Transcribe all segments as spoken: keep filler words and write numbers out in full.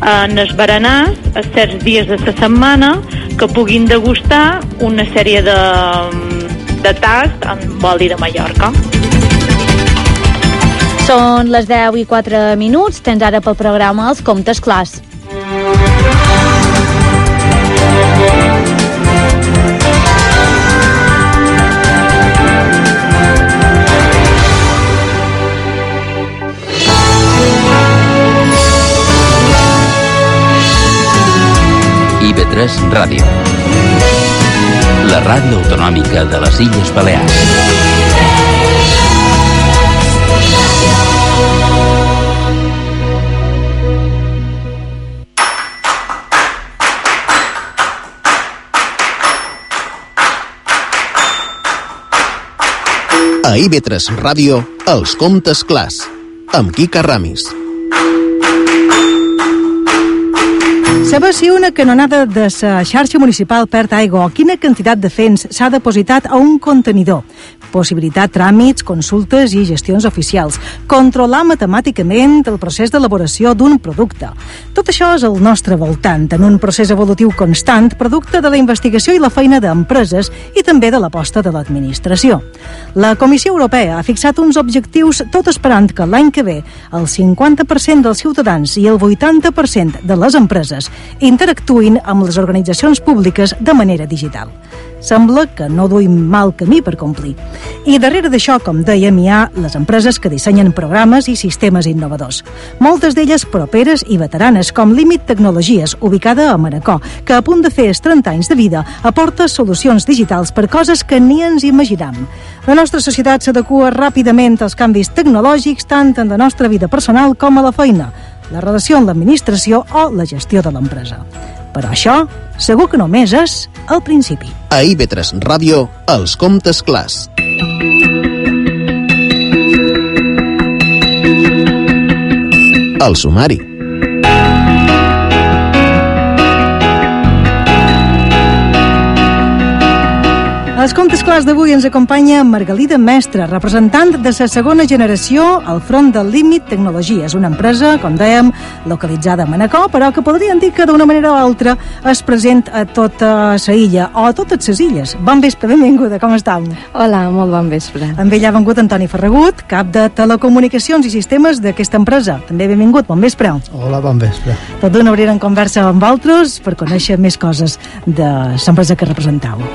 en els berenars a certs dies de la setmana que puguin degustar una sèrie de, de tasts en oli de Mallorca. Són les deu i quatre minuts, tens ara pel programa Els Comptes Clars. I B tres Ràdio, la ràdio autonòmica de les Illes Balears. A I B tres Ràdio, Els Comptes Clars, amb Quica Ramis. Sabes si una canonada de la xarxa municipal perd aigua o quina quantitat de fens s'ha depositat a un contenidor? Possibilitat tràmits, consultes i gestions oficials. Controlar matemàticament el procés d'elaboració d'un producte. Tot això és al nostre voltant, en un procés evolutiu constant, producte de la investigació i la feina d'empreses i també de l'aposta de l'administració. La Comissió Europea ha fixat uns objectius tot esperant que l'any que ve el cinquanta per cent dels ciutadans i el vuitanta per cent de les empreses interactuïn amb les organitzacions públiques de manera digital. Sembla que no duim mal camí per complir. I darrere d'això, com dèiem, hi ha les empreses que dissenyen programes i sistemes innovadors. Moltes d'elles properes i veteranes, com Límit Tecnologies, ubicada a Manacor, que a punt de fer els trenta anys de vida aporta solucions digitals per coses que ni ens imaginam. La nostra societat s'adequa ràpidament als canvis tecnològics tant en la nostra vida personal com a la feina, la relació amb l'administració o la gestió de l'empresa. Però això segur que només és el principi. A I B tres Ràdio, Els Comptes Clars. El sumari. Als Comptes Clars d'avui ens acompanya Margalida Mestre, representant de la segona generació al front del Límit Tecnologies, una empresa, com dèiem, localitzada a Manacor, però que podríem dir que d'una manera o altra és present a tota la illa, o a totes les illes. Bon vespre, benvinguda, com estàu? Hola, molt bon vespre. Amb ell ha vengut Antoni Ferragut, cap de Telecomunicacions i Sistemes d'aquesta empresa. També benvingut, bon vespre. Hola, bon vespre. Tot d'una obrirem conversa amb altres per conèixer més coses de l'empresa que representau.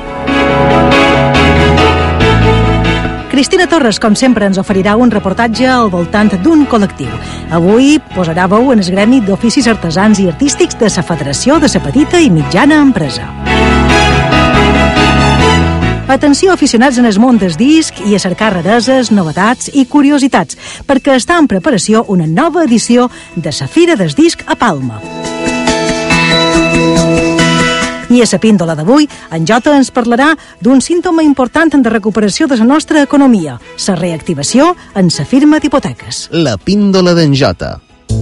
Cristina Torres, com sempre, ens oferirà un reportatge al voltant d'un col·lectiu. Avui posarà veu en el gremi d'oficis artesans i artístics de la Federació de la Petita i Mitjana Empresa. Atenció, aficionats en el món del disc i a cercar rareses, novetats i curiositats, perquè està en preparació una nova edició de la Fira del Disc a Palma. I a la píndola d'avui, en Jota ens parlarà d'un símptoma important de recuperació de la nostra economia, la reactivació en la firma d'hipoteques. La píndola d'en Jota.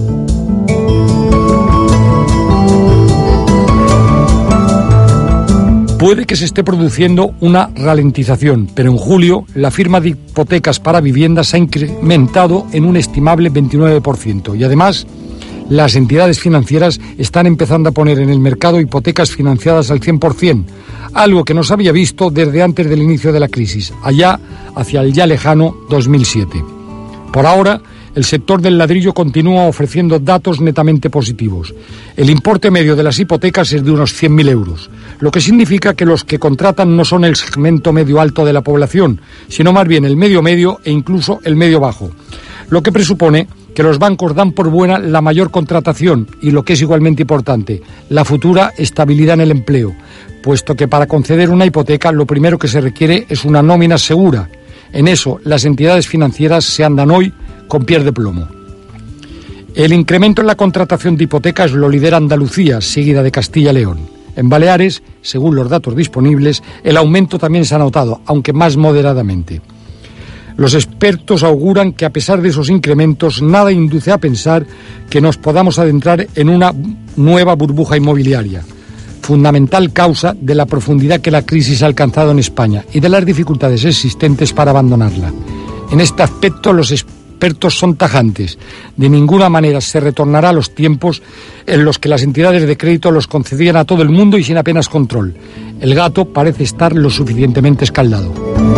Puede que se esté produciendo una ralentización, pero en julio la firma de hipotecas para viviendas se ha incrementado en un estimable veintinueve por ciento y además las entidades financieras están empezando a poner en el mercado hipotecas financiadas al cien por ciento, algo que no se había visto desde antes del inicio de la crisis, allá hacia el ya lejano dos mil siete. Por ahora, el sector del ladrillo continúa ofreciendo datos netamente positivos. El importe medio de las hipotecas es de unos cien mil euros, lo que significa que los que contratan no son el segmento medio alto de la población, sino más bien el medio medio e incluso el medio bajo, lo que presupone que los bancos dan por buena la mayor contratación y, lo que es igualmente importante, la futura estabilidad en el empleo, puesto que para conceder una hipoteca lo primero que se requiere es una nómina segura. En eso, las entidades financieras se andan hoy con pies de plomo. El incremento en la contratación de hipotecas lo lidera Andalucía, seguida de Castilla y León. En Baleares, según los datos disponibles, el aumento también se ha notado, aunque más moderadamente. Los expertos auguran que a pesar de esos incrementos, nada induce a pensar que nos podamos adentrar en una nueva burbuja inmobiliaria, fundamental causa de la profundidad que la crisis ha alcanzado en España y de las dificultades existentes para abandonarla. En este aspecto, los expertos expertos son tajantes. De ninguna manera se retornará a los tiempos en los que las entidades de crédito los concedían a todo el mundo y sin apenas control. El gato parece estar lo suficientemente escaldado.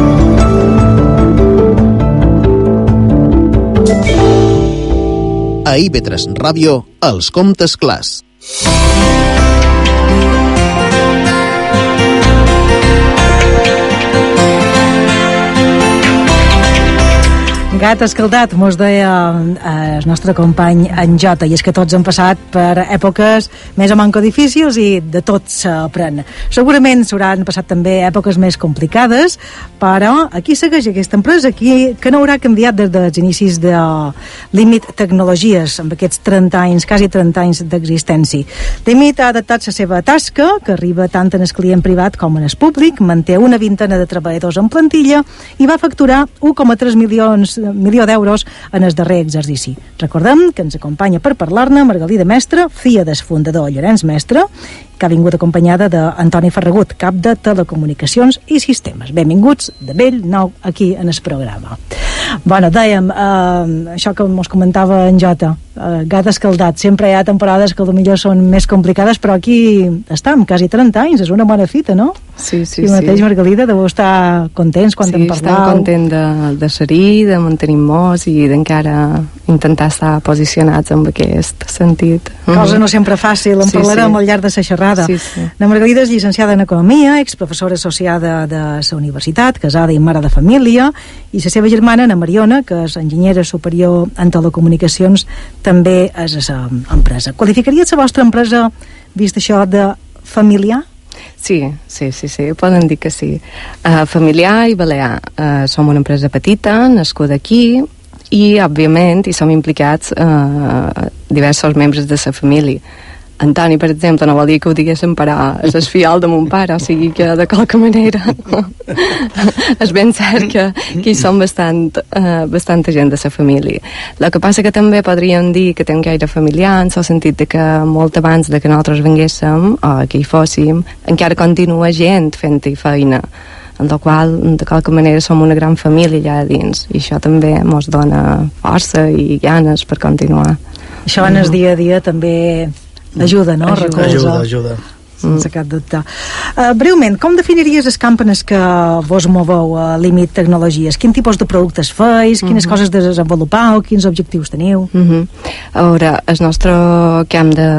A I V tres Ràdio, els comptes clars. Gat escaldat, mos deia el nostre company en Jota, i és que tots han passat per èpoques més o manco difícils i de tot s'aprèn. Segurament s'hauran passat també èpoques més complicades, però aquí segueix aquesta empresa, aquí que no haurà canviat des dels inicis de Límit Tecnologies, amb aquests trenta anys, quasi trenta anys d'existència. Límit ha adaptat la seva tasca, que arriba tant en el client privat com en el públic, manté una vintena de treballadors en plantilla i va facturar un coma tres milions milió d'euros en el darrer exercici. Recordem que ens acompanya per parlar-ne Margalida Mestre, filla del fundador Llorenç Mestre, que ha vingut acompanyada d'Antoni Ferragut, cap de Telecomunicacions i Sistemes. Benvinguts de bell nou aquí en el programa. Bueno, dèiem, eh, això que ens comentava en Jota, eh, gat escaldat, sempre hi ha temporades que potser són més complicades, però aquí estem, quasi trenta anys, és una bona fita, no? Sí, sí, I sí. mateix, Margalida, deveu estar contents quan sí, en parlau. Sí, estem contents de, de ser-hi, de mantenir-nos i d'encara intentar estar posicionats en aquest sentit. Cosa no sempre fàcil, en sí, parlarem sí. al llarg de la xerrada. Sí, sí. La Margalida és llicenciada en Economia, exprofessora associada de la universitat, casada i mare de família, i la seva germana, Ana Mariona, que és enginyera superior en telecomunicacions, també és a la empresa. Qualificaries la vostra empresa, vist això, de familiar? Sí, sí, sí, sí, poden dir que sí. Uh, familiar i balear. Uh, som una empresa petita, nascuda aquí, i, òbviament, hi som implicats uh, diversos membres de la família. Antoni, per exemple, no vol dir que ho diguéssim, però és el fiol de mon pare, o sigui que de qualque manera és ben cert que, que hi som bastant, uh, bastanta gent de la família. El que passa que també podríem dir que tenim gaire familiar, en el sentit de que molt abans de que nosaltres venguéssim, o que hi fóssim, encara continua gent fent-hi feina, en la qual, de qualque manera, som una gran família allà dins, i això també ens dona força i ganes per continuar. Això en el dia a dia també ajuda, no? Ajuda, ajuda, ajuda. Sense cap dubte. Uh, breument, com definiries els camps en els que vos moveu a Límit Tecnologies? Quin tipus de productes feis? Quines uh -huh. coses desenvolupau? Quins objectius teniu? Uh -huh. A veure, el nostre camp de...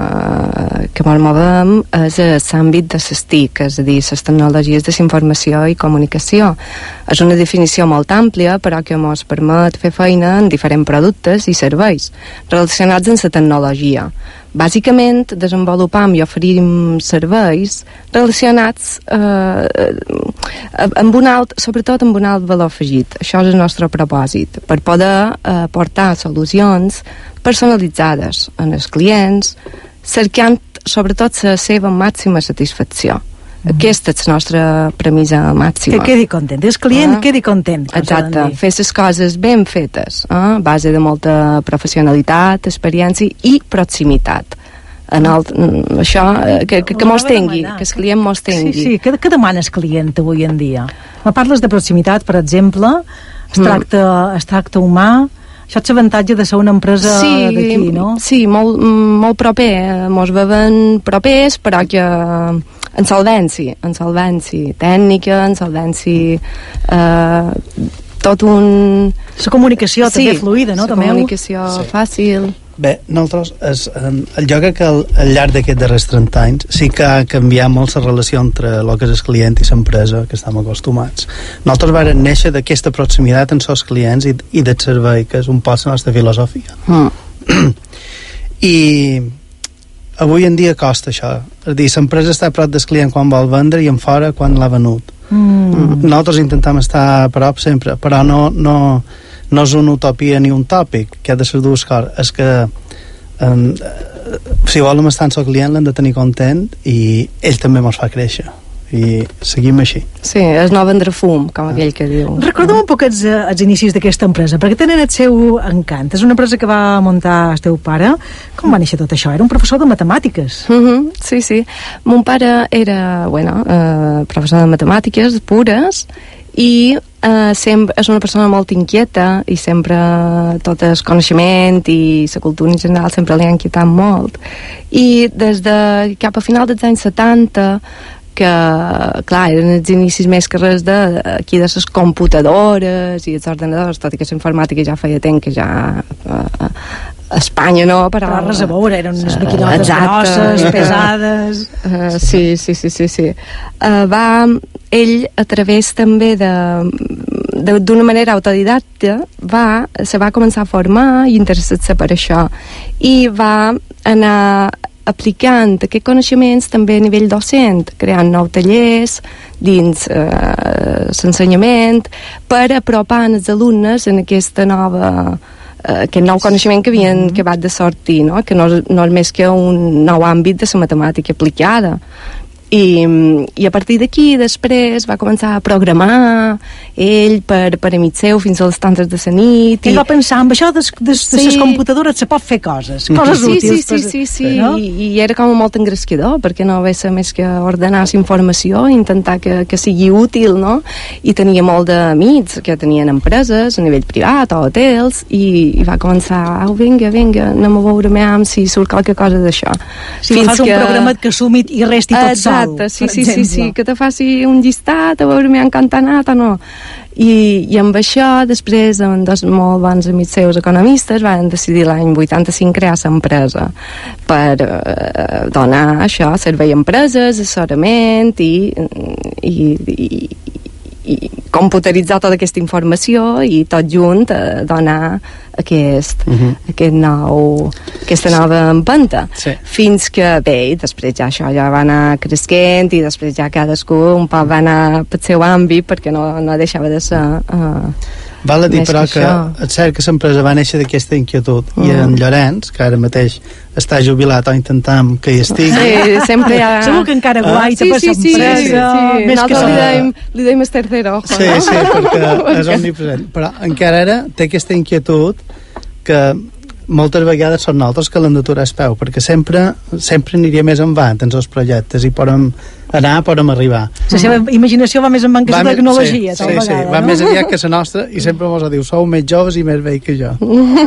que ens movem és l'àmbit de les T I C, és a dir, les tecnologies de la informació i comunicació. És una definició molt àmplia, però que ens permet fer feina en diferents productes i serveis relacionats amb la tecnologia. Bàsicament, desenvolupam i oferim serveis relacionats eh, amb un alt, sobretot amb un alt valor afegit. Això és el nostre propòsit, per poder eh, portar solucions personalitzades als clients, cercant sobretot la seva màxima satisfacció. Mm-hmm. Aquesta és la nostra premissa màxima. Que quedi content, el client ah, quedi content. Exacte, fer les coses ben fetes, eh? a base de molta professionalitat, experiència i proximitat. En el, això, que, que, que mos tingui, demanar. Que el client mos tingui. Sí, sí, què, què demana el client avui en dia? Me parles de proximitat, per exemple, es tracta, mm. es tracta humà, això és l'avantatge de ser una empresa sí, d'aquí, no? Sí, molt, molt proper, mos veuen propers, però que en solvència, en solvència tècnica, en solvència eh, tot un... La comunicació sí, també fluida, no? La comunicació sí. fàcil. Bé, nosaltres, es, el lloc que al, al llarg d'aquests darrers trenta anys sí que ha canviat molt la relació entre el que és el client i l'empresa, que estem acostumats. Nosaltres vam néixer d'aquesta proximitat amb els clients i, i del servei, que és un poc la nostra filosofia. Mm. I avui en dia costa això. És a dir, l'empresa està a prop del client quan vol vendre i en fora quan l'ha venut. Mm. Nosaltres intentem estar a prop sempre, però no... no no és una utopia ni un tòpic, que ha de ser dues coses. És que um, si volem estar amb el client l'hem de tenir content i ell també ens fa créixer i seguim així. Sí, és no vendre fum, com aquell que diu. Recorda'm un poc els, els inicis d'aquesta empresa, perquè tenen el seu encant. És una empresa que va muntar el teu pare. Com va néixer tot això? Era un professor de matemàtiques. Uh-huh, sí, sí. Mon pare era, bueno, eh, professor de matemàtiques pures i eh, sempre és una persona molt inquieta i sempre tot el coneixement i la cultura en general sempre li ha inquietat molt, i des de cap a final dels anys setanta, que clar, eren els inicis més que res de, aquí de les computadores i els ordenadors, tot i que la informàtica ja feia temps que ja eh, a Espanya no, però... Però res a veure, eren unes maquinotes grosses, pesades... Uh, sí, sí, sí, sí, sí. Uh, va, ell, a través també de d'una manera autodidacta, va, se va començar a formar i interessar-se per això. I va anar aplicant aquests coneixements també a nivell docent, creant nous tallers dins eh, l'ensenyament per apropar els alumnes en aquesta nova aquest nou coneixement que havien mm-hmm. acabat de sortir, no? Que no, no és més que un nou àmbit de la matemàtica aplicada. I, i a partir d'aquí després va començar a programar ell per, per amic seu fins a les tantes de la nit. Ell va pensar, amb això de, de, sí. de les computadores se pot fer coses, coses sí, útils. Sí, sí, sí, sí, no? I, i era com molt engresquidor, perquè no va ser més que ordenar la informació, intentar que, que sigui útil, no? I tenia molt d'amics que tenien empreses a nivell privat o hotels, i, i va començar, au, vinga, vinga, anem a veure amb si surt qualque cosa d'això. Si fins fas que... un programa que sumi i resti tot sol. Exacte, sí, sí, sí, sí, que te faci un llistat a veure m'hi han anat o no. I, i amb això després amb dos molt bons amics seus economistes van decidir l'any vuitanta-cinc crear l'empresa per eh, donar això, servei a empreses, assessorament i, i, i, i computeritzar tota aquesta informació i tot junt eh, donar aquest, uh-huh. aquest nou, aquesta nova empenta. Sí. Fins que, bé, després ja això ja va anar cresquent i després ja cadascú un poc va anar pel seu àmbit perquè no, no deixava de ser uh, val a dir, però, que, que és cert que l'empresa va néixer d'aquesta inquietud mm. i en Llorenç, que ara mateix està jubilat o intentam que hi estigui. Sí, sempre hi ha... Segur que encara guaita ah, per sí, sí, l'empresa. Sí, sí. Més Nosaltres que li deim, li deim el tercer ojo, sí, no? Sí, perquè és omnipresent. Però encara ara té aquesta inquietud que moltes vegades són nosaltres que l'hem d'aturar el peu, perquè sempre sempre aniria més endavant en els projectes i podem anar, podem arribar. La seva imaginació va més endavant que la tecnologia, sí, tal sí, vegada, sí, va no? més enllà que la nostra i sempre mos diu, sou més joves i més vells que jo.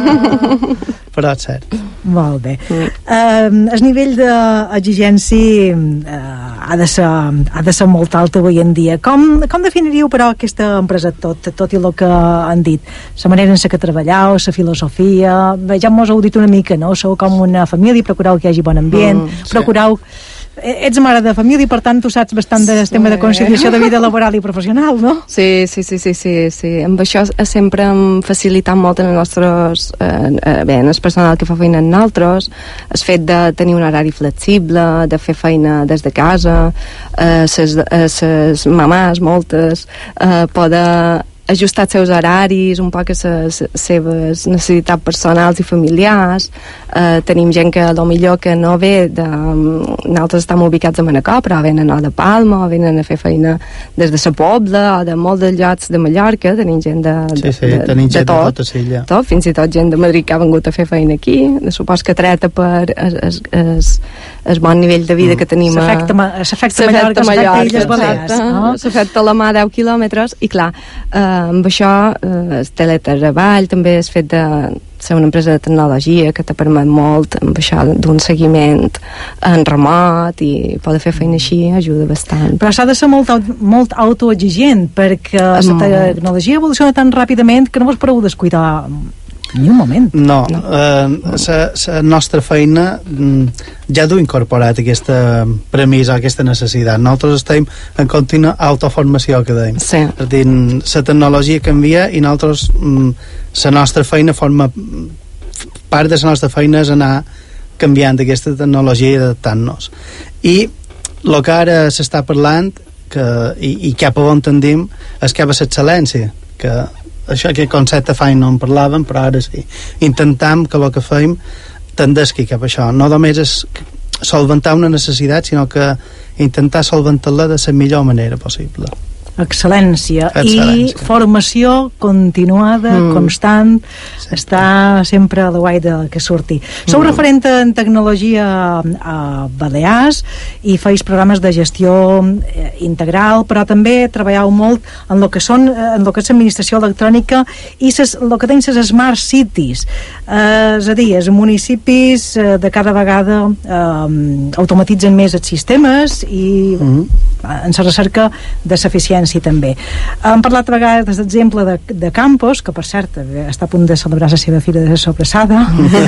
Però és cert. Molt bé. Mm. Uh, el nivell d'exigència uh, ha, de ser, ha de ser molt alt avui en dia. Com, com definiríeu, però, aquesta empresa tot, tot i el que han dit? La manera en la que treballeu, la filosofia... Bé, ja mos heu dit una mica, no? Sou com una família, procureu que hi hagi bon ambient, mm, sí. procureu... Ets mare de família i per tant tu saps bastant del sí. tema de conciliació de vida laboral i professional, no? Sí, sí, sí, sí, sí, sí. Amb això sempre hem facilitat molt en els nostres eh, bé, en el personal que fa feina en nosaltres, el fet de tenir un horari flexible, de fer feina des de casa, eh, ses, eh, ses mamàs, moltes, eh, poder ajustar els seus horaris, un poc a les seves necessitats personals i familiars. Eh, tenim gent que a lo millor que no ve de... Nosaltres estem ubicats a Manacor, però venen o de Palma, o venen a fer feina des de la Pobla, o de molts de llocs de Mallorca, tenim gent de, de, sí, sí, de, tenim de gent tot, de tota l'illa. tot, fins i tot gent de Madrid que ha vengut a fer feina aquí. Supos que treta per el, el, el, el bon nivell de vida mm. que tenim a... S'afecta Mallorca, s'afecta Illes Balears, no? S'afecta la mà deu quilòmetres, i clar, eh, amb això eh, el teletreball també és fet de ser una empresa de tecnologia que te permet molt amb això d'un seguiment en remot i poder fer feina així ajuda bastant. Però s'ha de ser molt, molt autoexigent perquè um, la tecnologia evoluciona tan ràpidament que no vos podeu descuidar ni un moment. No, no. Eh, la nostra feina ja du incorporat aquesta premissa, aquesta necessitat. Nosaltres estem en contínua autoformació, que dèiem. Sí. És dir, la tecnologia canvia i nosaltres, la nostra feina forma part de la nostra feina és anar canviant aquesta tecnologia i adaptant-nos. I el que ara s'està parlant que, i, i cap a on tendim és cap a l'excel·lència, que això, aquest concepte fa no en parlàvem, però ara sí. Intentam que el que fem tendesqui cap a això. No només és solventar una necessitat, sinó que intentar solventar-la de la millor manera possible. excel·lència, excel·lència. i formació continuada, mm. constant, sí. Està sempre a la guai de que surti. Sou mm. referent en tecnologia a Balears i feis programes de gestió integral, però també treballeu molt en lo que són en lo que és administració electrònica i ses, lo que tenen les smart cities, eh, és a dir, els municipis eh, de cada vegada eh, automatitzen més els sistemes i mm. en la recerca de l'eficiència també. Hem parlat a vegades d'exemple de, de Campos, que per cert està a punt de celebrar la seva fira de sobrassada.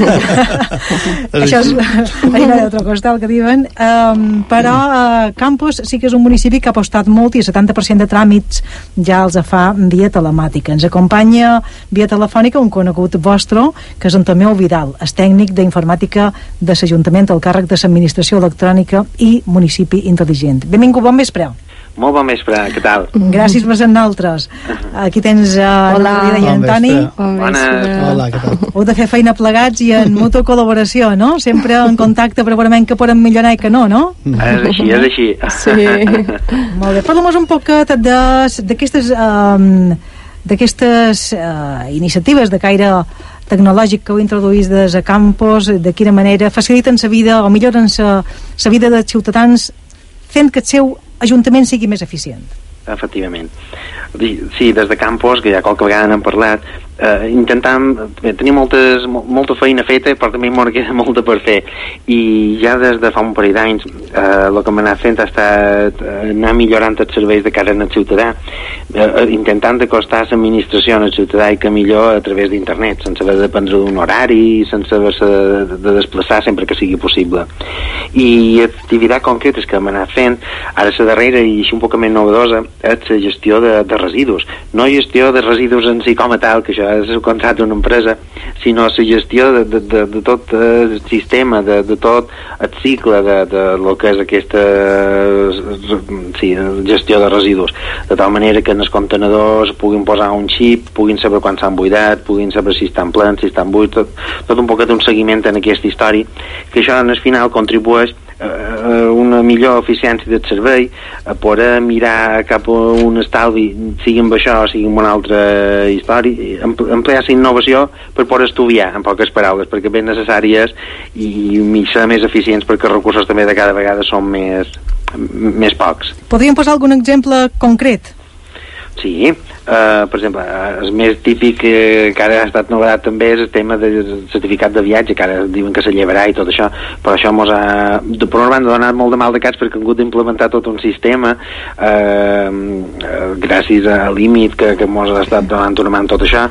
Això és una altra cosa que diuen, um, però uh, Campos sí que és un municipi que ha apostat molt i el setanta per cent de tràmits ja els fa via telemàtica. Ens acompanya via telefònica un conegut vostre, que és en Tomeu Vidal, és tècnic d'informàtica de l'Ajuntament al càrrec de l'Administració Electrònica i Municipi Intel·ligent. Benvingut, bon vespre. Molt bon vespre, què tal? Gràcies per ser nosaltres. Aquí tens uh, Hola. i en Toni. Bona. Hola, què tal? Heu de fer feina plegats i en mutua col·laboració, no? Sempre en contacte per veure que podem millorar i que no, no? És així, és així. Sí. Molt bé, parlem-nos un poquet d'aquestes um, d'aquestes uh, iniciatives de caire tecnològic que heu introduït des de Campos, de quina manera faciliten la vida o milloren la vida dels ciutadans fent que el seu ajuntament sigui més eficient. Efectivament. Sí, des de Campos, que ja qualque vegada n'hem parlat, eh, intentam, bé, tenim moltes, molta feina feta, però també m'ho queda molta per fer, i ja des de fa un parell d'anys eh, el que hem anat fent ha estat anar millorant els serveis de cara al ciutadà, eh, intentant acostar l'administració al ciutadà i que millor a través d'internet, sense haver de dependre d'un horari, sense haver-se de, de desplaçar sempre que sigui possible. I activitats concretes que hem anat fent, ara la darrera i així un poc més novedosa, és la gestió de, de residus. No gestió de residus en si com a tal, que això és el contracte d'una empresa, sinó la gestió de, de, de, de tot el sistema, de, de tot el cicle de, de lo que és aquesta sí, gestió de residus, de tal manera que en els contenedors puguin posar un xip, puguin saber quan s'han buidat, puguin saber si estan plens, si estan buits, tot, tot un poquet un seguiment en aquesta història, que això en el final contribueix a una millor eficiència del servei, a poder mirar cap a un estalvi, sigui amb això o sigui amb una altra història, emplear la innovació per poder estudiar, en poques paraules, perquè ben necessàries i ser més eficients, perquè els recursos també de cada vegada són més, més pocs. Podríem posar algun exemple concret? Sí, uh, per exemple, el més típic eh, que ara ha estat novedat també és el tema del certificat de viatge, que ara diuen que se llevarà i tot això, però això mos ha, de, per una banda, donat molt de mal de caps perquè han hagut d'implementar tot un sistema eh, eh, gràcies a límit que, que mos ha estat donant una mà en tot això,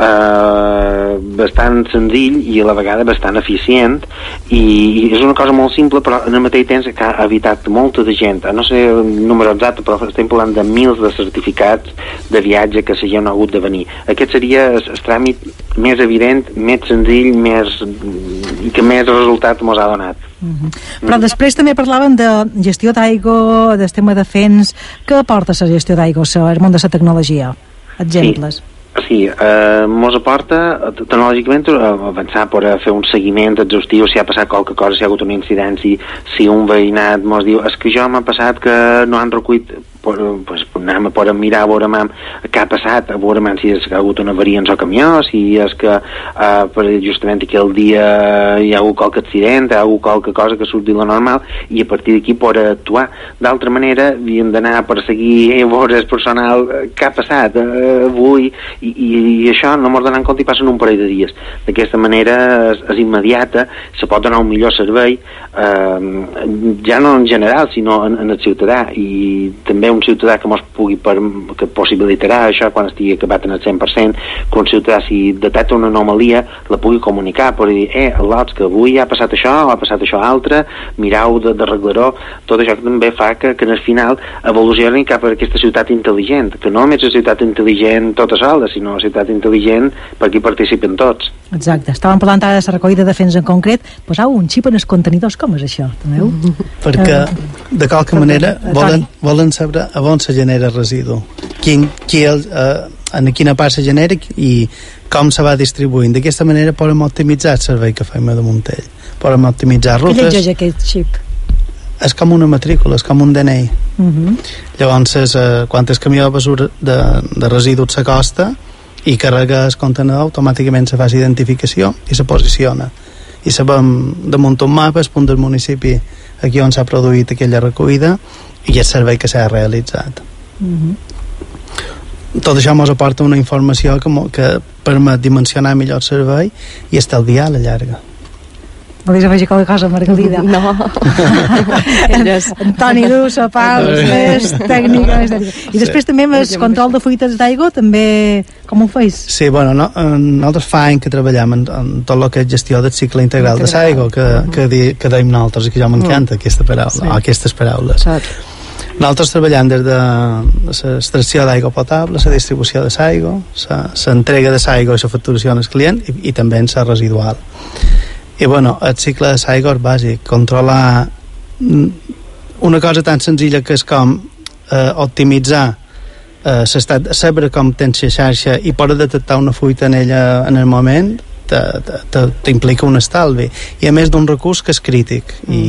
eh, bastant senzill i a la vegada bastant eficient, i, i és una cosa molt simple, però en el mateix temps que ha evitat molta de gent, no sé el número exacte, però estem parlant de mils de certificats de viatge que s'hi han hagut de venir. Aquest seria el, el tràmit més evident, més senzill, més, i que més resultat mos ha donat. Mm-hmm. Però mm. després també parlaven de gestió d'aigua, del tema de fens. Què aporta la gestió d'aigua al món de la tecnologia? Exemples. Sí. Sí, eh, mos aporta tecnològicament avançar per a fer un seguiment exhaustiu si ha passat qualque cosa, si ha hagut una incidència, si un veïnat mos diu és que jo m'ha passat que no han recollit, pues, anem a poder mirar a veure què ha passat, a veure si és que ha hagut una avaria en el camió, si és que eh, per justament aquell dia hi ha hagut qualque accident, hi ha hagut qualque cosa que surti lo normal, i a partir d'aquí poder actuar. D'altra manera havíem d'anar a perseguir a veure el personal què ha passat eh, avui, I, i, i això no mos donen compte i passen un parell de dies. D'aquesta manera és, és immediata, se pot donar un millor servei, eh, ja no en general sinó en, en el ciutadà, i també un ciutadà que mos pugui per, que possibilitarà això quan estigui acabat en el cent per cent, que un ciutadà si detecta una anomalia la pugui comunicar, per dir, eh, al·lots que avui ha passat això o ha passat això altre, mirau d'arreglar-ho. Tot això també fa que, que al final evolucioni cap a aquesta ciutat intel·ligent, que no només és ciutat intel·ligent tota sola, sinó ciutat intel·ligent per qui participen tots. Exacte. Estàvem parlant ara de la recollida de fens en concret. Posau un xip en els contenidors. Com és això? També? Perquè, de qualque manera, volen, volen saber a on se genera residu. Quin, qui el, eh, en quina part se genera i com se va distribuint. D'aquesta manera podem optimitzar el servei que fem a de Montell. Podem optimitzar rutes. Què llegeix aquest xip? és com una matrícula, és com un D N I. Uh-huh. Llavors, és, eh, quan el camió de basura de, de residus s'acosta i carrega el contenidor, automàticament se fa la identificació i se posiciona. I sabem damunt un mapa el punt del municipi aquí on s'ha produït aquella recollida i el servei que s'ha realitzat. Uh-huh. Tot això ens aporta una informació que, mo, que permet dimensionar millor el servei i estalviar a la llarga. Volies afegir qualque cosa, Margalida? No. Antoni Dussa, Pals, més tècnica, més tècnica. I sí. Després també amb el control de fuites d'aigua, també com ho feis? Sí, bueno, no, nosaltres fa anys que treballem en, en tot el que és gestió del cicle integral, integral. de l'aigua, que, uh-huh. que, di, que deim nosaltres, que ja m'encanta uh-huh. aquesta paraula, sí. aquestes paraules. Saps. Nosaltres treballem des de l'extracció d'aigua potable, la distribució de l'aigua, l'entrega de l'aigua i la facturació al client i, i també en la residual. I bueno, el cicle de l'aigua és bàsic, controlar una cosa tan senzilla que és com eh, optimitzar eh, l'estat, saber com tens la xarxa i poder detectar una fuita en ella en el moment t'implica un estalvi i a més d'un recurs que és crític i,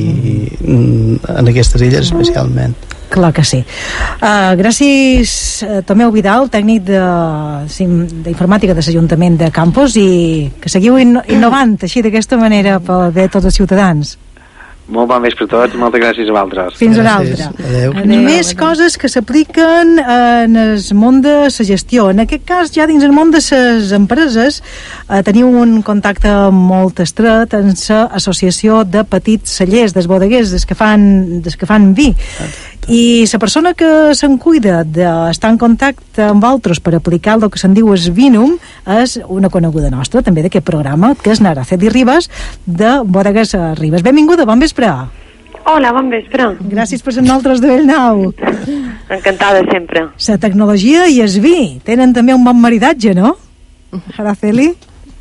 i en aquestes illes especialment. Clar que sí. Uh, gràcies a Tomeu Vidal, tècnic d'informàtica de l'Ajuntament de Campos, i que seguiu inno innovant així d'aquesta manera pel bé de tots els ciutadans. Molt bon vespre a tots, moltes gràcies a vosaltres. Fins una altra. Adéu. Adéu. Més coses que s'apliquen en el món de la gestió. En aquest cas, ja dins el món de les empreses, eh, teniu un contacte molt estret en l'associació de petits cellers, dels bodeguers, des que fan, des que fan vi. I la persona que se'n cuida d'estar en contacte amb altres per aplicar el que se'n diu es Vinum és una coneguda nostra, també d'aquest programa, que és Araceli Ribas, de Bodegues Ribas. Benvinguda, bon vespre. Hola, bon vespre. Gràcies per ser nosaltres de Bellnau. Encantada sempre. La tecnologia i el vi tenen també un bon maridatge, no? Araceli?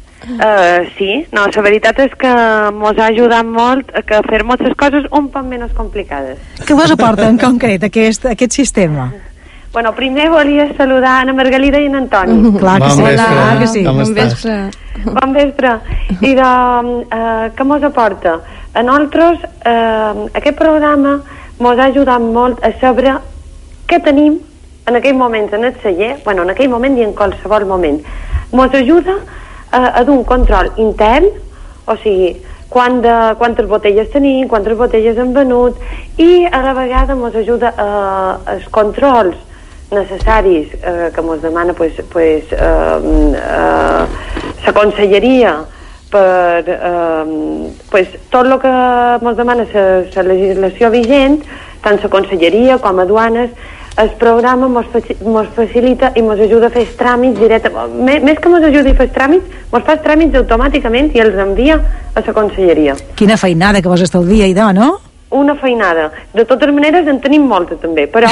Uh, sí, no, la veritat és que mos ha ajudat molt a que fer moltes coses un poc menys complicades. Què vos aporta en concret aquest, aquest sistema? Bueno, primer volia saludar Ana Margalida i en Antoni. Mm, clar que bon sí, vespre. clar que sí. Com bon vespre. Bon vespre. I de, uh, què mos aporta? A nosaltres uh, aquest programa mos ha ajudat molt a saber què tenim en aquell moment en el celler, bueno, en aquell moment i en qualsevol moment. Mos ajuda a, a d'un control intern, o sigui, quant de, quantes botelles tenim, quantes botelles hem venut, i a la vegada ens ajuda a, a els controls necessaris eh, que ens demana pues, pues, eh, eh, la conselleria per eh, pues, tot el que ens demana la legislació vigent, tant la conselleria com a aduanes. El programa ens facilita i ens ajuda a fer els tràmits directament. Més que ens ajudi a fer els tràmits, ens fa els tràmits automàticament i els envia a la conselleria. Quina feinada que vos estalvia, idò, no? Una feinada. De totes maneres en tenim molta també, però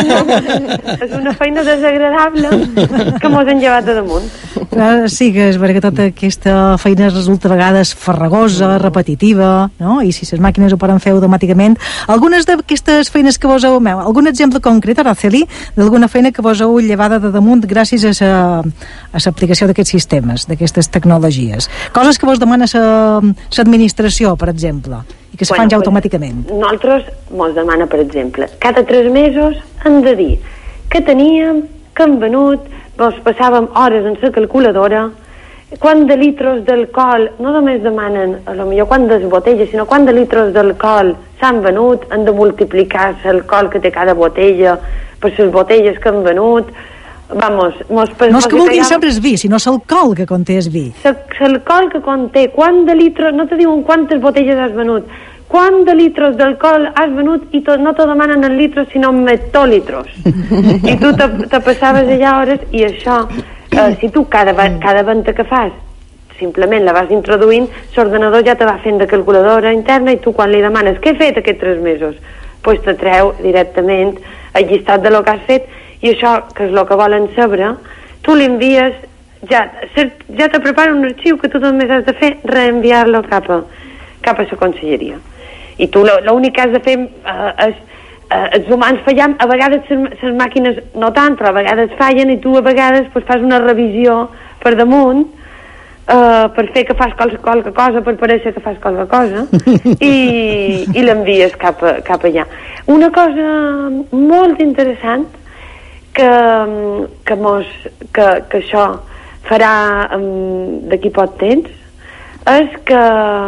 és una feina desagradable que mos han llevat de damunt. Clar, sí, que és perquè tota aquesta feina resulta a vegades farragosa, repetitiva, no? I si les màquines ho poden fer automàticament. Algunes d'aquestes feines que vos heu... Algun exemple concret, Araceli, d'alguna feina que vos heu llevada de damunt gràcies a l'aplicació d'aquests sistemes, d'aquestes tecnologies. Coses que vos demana l'administració, per exemple, i que se bueno, fan ja pues, automàticament. Nosaltres mos demana, per exemple, cada tres mesos hem de dir què teníem, què hem venut, mos passàvem hores en la calculadora, quant de litros d'alcohol, no només demanen a lo millor quant de botelles, sinó quant de litros d'alcohol s'han venut, han de multiplicar l'alcohol que té cada botella per les botelles que han venut. Vamos, mos, no és que vulguin saber el vi, sinó l'alcohol que conté el vi. L'alcohol que conté, quant de litros, no te diuen quantes botelles has venut, quant de litros d'alcohol has venut, i to, no te demanen en litros, sinó en metolitros. I tu te, te passaves allà hores, i això, eh, si tu cada, cada venta que fas, simplement la vas introduint, l'ordenador ja te va fent de calculadora interna, i tu quan li demanes què he fet aquests tres mesos, doncs te treu directament el llistat de lo que has fet. I això, que és el que volen saber, tu l'envies, ja, ja te prepara un arxiu que tu només has de fer, reenviar-lo cap a, cap a la conselleria. I tu l'únic que has de fer eh, és, eh, els humans fallam, a vegades les màquines no tant, però a vegades fallen, i tu a vegades pues, fas una revisió per damunt uh, per fer que fas qual, qualque cosa, per parèixer que fas qualque cosa, i, i l'envies cap, a, cap allà. Una cosa molt interessant que, que, mos, que, que això farà um, d'aquí poc temps és que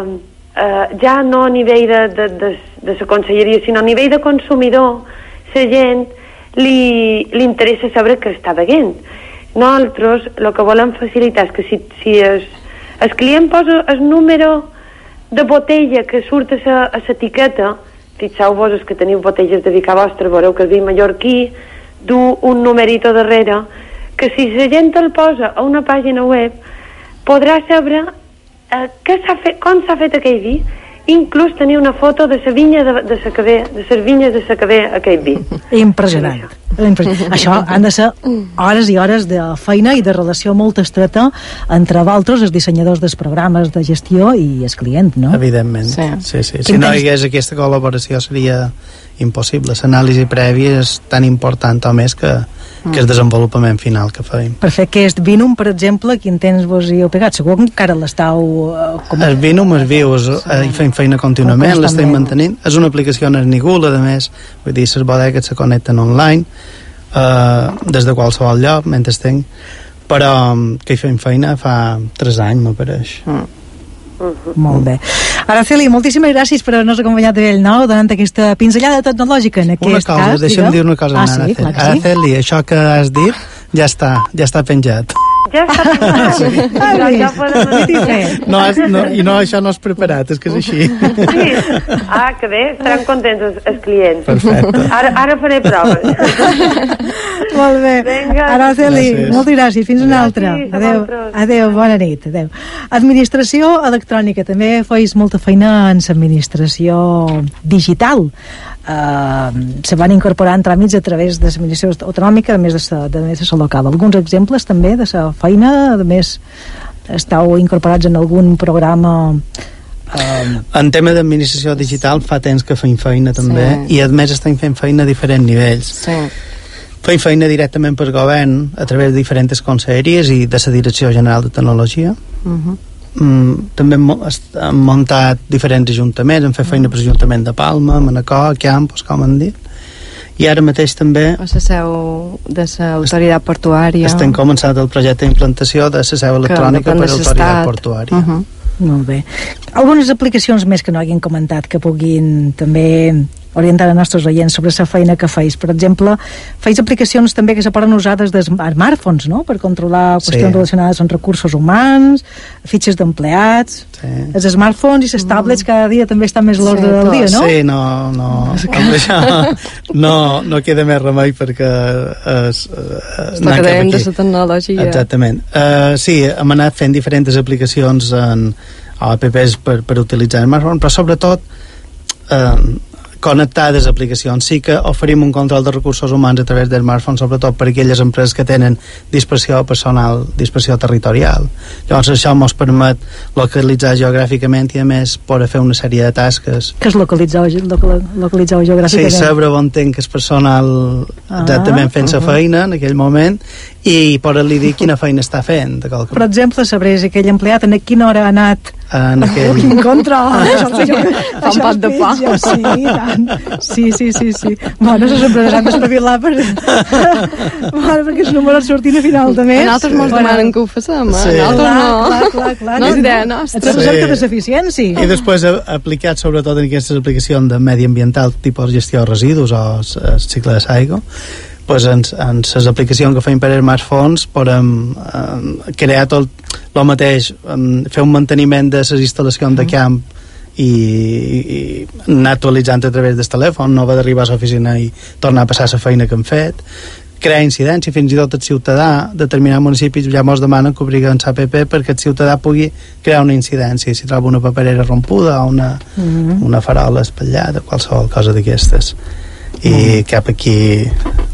uh, ja no a nivell de, de, de, de la conselleria, sinó a nivell de consumidor, la gent li, li interessa saber què està veient. Nosaltres el que volem facilitar és que si, si es, el client posa el número de botella que surt a l'etiqueta, fixeu-vos els que teniu botelles de vi a vostre, veureu que el vi mallorquí du un numerito darrere, que si la gent el posa a una pàgina web podrà saber eh, què s'ha fet, com s'ha fet aquell vi, inclús tenir una foto de la vinya de, de sa que ve, de les vinyes de sa que ve aquell vi. Impressionant. Impressionant. Això han de ser hores i hores de feina i de relació molt estreta entre vosaltres, els dissenyadors dels programes de gestió, i el client, no? Evidentment. Sí, sí. sí. Si no hi hagués aquesta col·laboració seria impossible. L'anàlisi prèvia és tan important o més que, que el desenvolupament final que feim. Per fer aquest Vinum, per exemple, quin temps vos hi heu pegat? Segur que encara l'estàu... Uh, com... El Vinum és viu, és, sí. hi fem feina contínuament, l'estem mantenint. És una aplicació en Arnigul, a més, vull dir, les bodegues se connecten online, uh, des de qualsevol lloc, mentre estem, però que hi fem feina fa tres anys, m'apareix. Mm. Uh-huh. Molt bé. Araceli, moltíssimes gràcies per haver-nos acompanyat a Bellnou, donant aquesta pinzellada tecnològica en aquest una cosa, cas. Deixa'm dir una cosa, ah, Araceli. sí, sí. Araceli, això que has dit ja està, ja està penjat. Ja està penjat. Sí. Ah, ja, ja podem dir. No, has, no, I no, això no és preparat, és que és així. Sí. Ah, que bé, estaran contents els, els clients. Perfecte. Ara, ara faré proves. Molt bé. Vinga. Araceli, gràcies. moltes gràcies. Fins una altra. Gràcies, Adéu, vosaltres. adéu, bona nit. Adéu. Administració electrònica. També feis molta feina en l'administració digital. Uh, se van incorporant tràmits a través de l'administració autonòmica, a més de sa, de més de la local. Alguns exemples també de la feina, a més estàu incorporats en algun programa. Uh... En tema d'administració digital fa temps que fem feina també, sí. I a més estem fent feina a diferents nivells. Sí. Fem feina directament per govern a través de diferents conselleries i de la Direcció General de Tecnologia. Uh-huh. Mm, també hem muntat diferents ajuntaments, hem fet feina per l'Ajuntament de Palma, Manacor, Campos, com han dit, i ara mateix també o la seu de l'autoritat portuària. Estem començant el projecte d'implantació de la seu electrònica per a l'autoritat portuària. Uh-huh. Molt bé. Algunes aplicacions més que no hagin comentat que puguin també orientar a nostres oients sobre la feina que feis. Per exemple, feis aplicacions també que se poden usar des de smartphones, no?, per controlar qüestions sí. relacionades amb recursos humans, fitxes d'empleats. Sí. Els smartphones i les tablets cada dia també estan més a l'ordre sí, del dia, no? Sí, no, no, amb això no, no queda més remei perquè es, es no quedem de la tecnologia. Exactament. Uh, sí, hem anat fent diferents aplicacions en apps per, per utilitzar el smartphone, però sobretot uh, connectades aplicacions. Sí que oferim un control de recursos humans a través del smartphone, sobretot per aquelles empreses que tenen dispersió personal, dispersió territorial. Llavors això ens permet localitzar geogràficament i a més poder fer una sèrie de tasques. Que és localitzar, localitzar geogràficament? Sí, saber on tenc el personal exactament fent la ah, feina en aquell moment i poder-li dir quina feina està fent. De qualque... Per exemple, sabrés aquell empleat en quina hora ha anat en aquell... quin control fa un pot de pa sí, tant. sí, sí, sí, sí. Bueno, se sempre han d'espavilar per... bueno, perquè els números sortint a final de mes. A nosaltres mos demanen que ho facem, eh? Sí. A nosaltres no. Clar, clar, clar. No és idea nostra. Et fas cerca de l'eficiència. I després aplicat sobretot en aquestes aplicacions de mediambiental, tipus gestió de residus o el cicle de l'aigua, pues en, en les aplicacions que fem per smartphones podem eh, crear tot el mateix, eh, fer un manteniment de les instal·lacions de camp i, i anar actualitzant a través del telèfon, no haver d'arribar a l'oficina i tornar a passar la feina que hem fet, crear incidència, fins i tot el ciutadà, determinats municipis ja mos demanen que obliguen l'App perquè el ciutadà pugui crear una incidència, si troba una paperera rompuda o una, mm-hmm. una farola espatllada, qualsevol cosa d'aquestes. I mm. cap aquí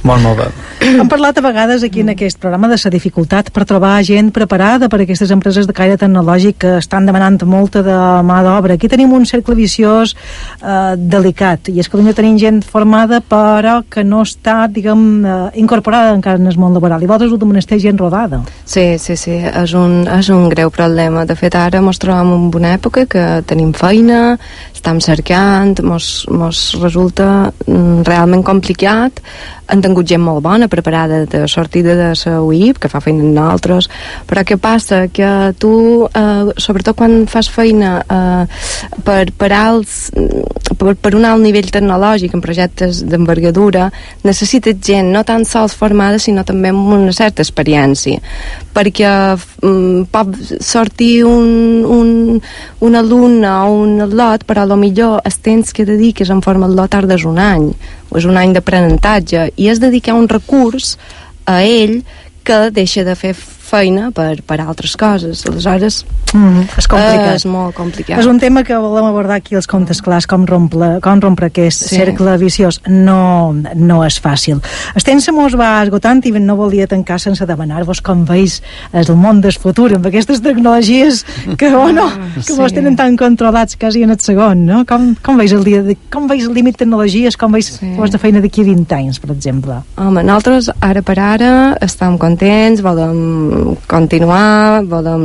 Molt, molt bé. Hem parlat a vegades aquí en aquest programa de la dificultat per trobar gent preparada per a aquestes empreses de caire tecnològic que estan demanant molta de mà d'obra. Aquí tenim un cercle viciós eh, delicat, i és que potser tenim gent formada però que no està, diguem, eh, incorporada encara en el món laboral, i vosaltres ho demonesteu gent rodada. Sí, sí, sí, és un, és un greu problema. De fet, ara ens trobem en una època que tenim feina, estem cercant, mos, mos resulta mm, realment complicat. Han tingut gent molt bona, preparada de sortida de la U I P, que fa feina amb nosaltres, però què passa? Que tu, eh, sobretot quan fas feina eh, per, per, alts, per, per un alt nivell tecnològic, en projectes d'envergadura, necessites gent no tan sols formada, sinó també amb una certa experiència, perquè mm, pot sortir un, un, un alumne o un atlot, però a lo millor el temps que dediques en forma atlot tardes un any, o és un any d'aprenentatge, i és dedicar un recurs a ell que deixa de fer feina per, per altres coses. Aleshores, mm, és complicat. És molt complicat. És un tema que volem abordar aquí als Contes Clars, com rompre, com rompre aquest sí. cercle viciós. No, no és fàcil. El temps se mos va esgotant i no volia tancar sense demanar-vos com veus el món del futur amb aquestes tecnologies que, oh no, que sí. vos tenen tan controlats quasi en el segon, no? Com, com veus el dia de, com veus el límit de tecnologies, com veus sí. vostra feina d'aquí a vint anys, per exemple? Home, nosaltres ara per ara estem contents, volem continuar, volem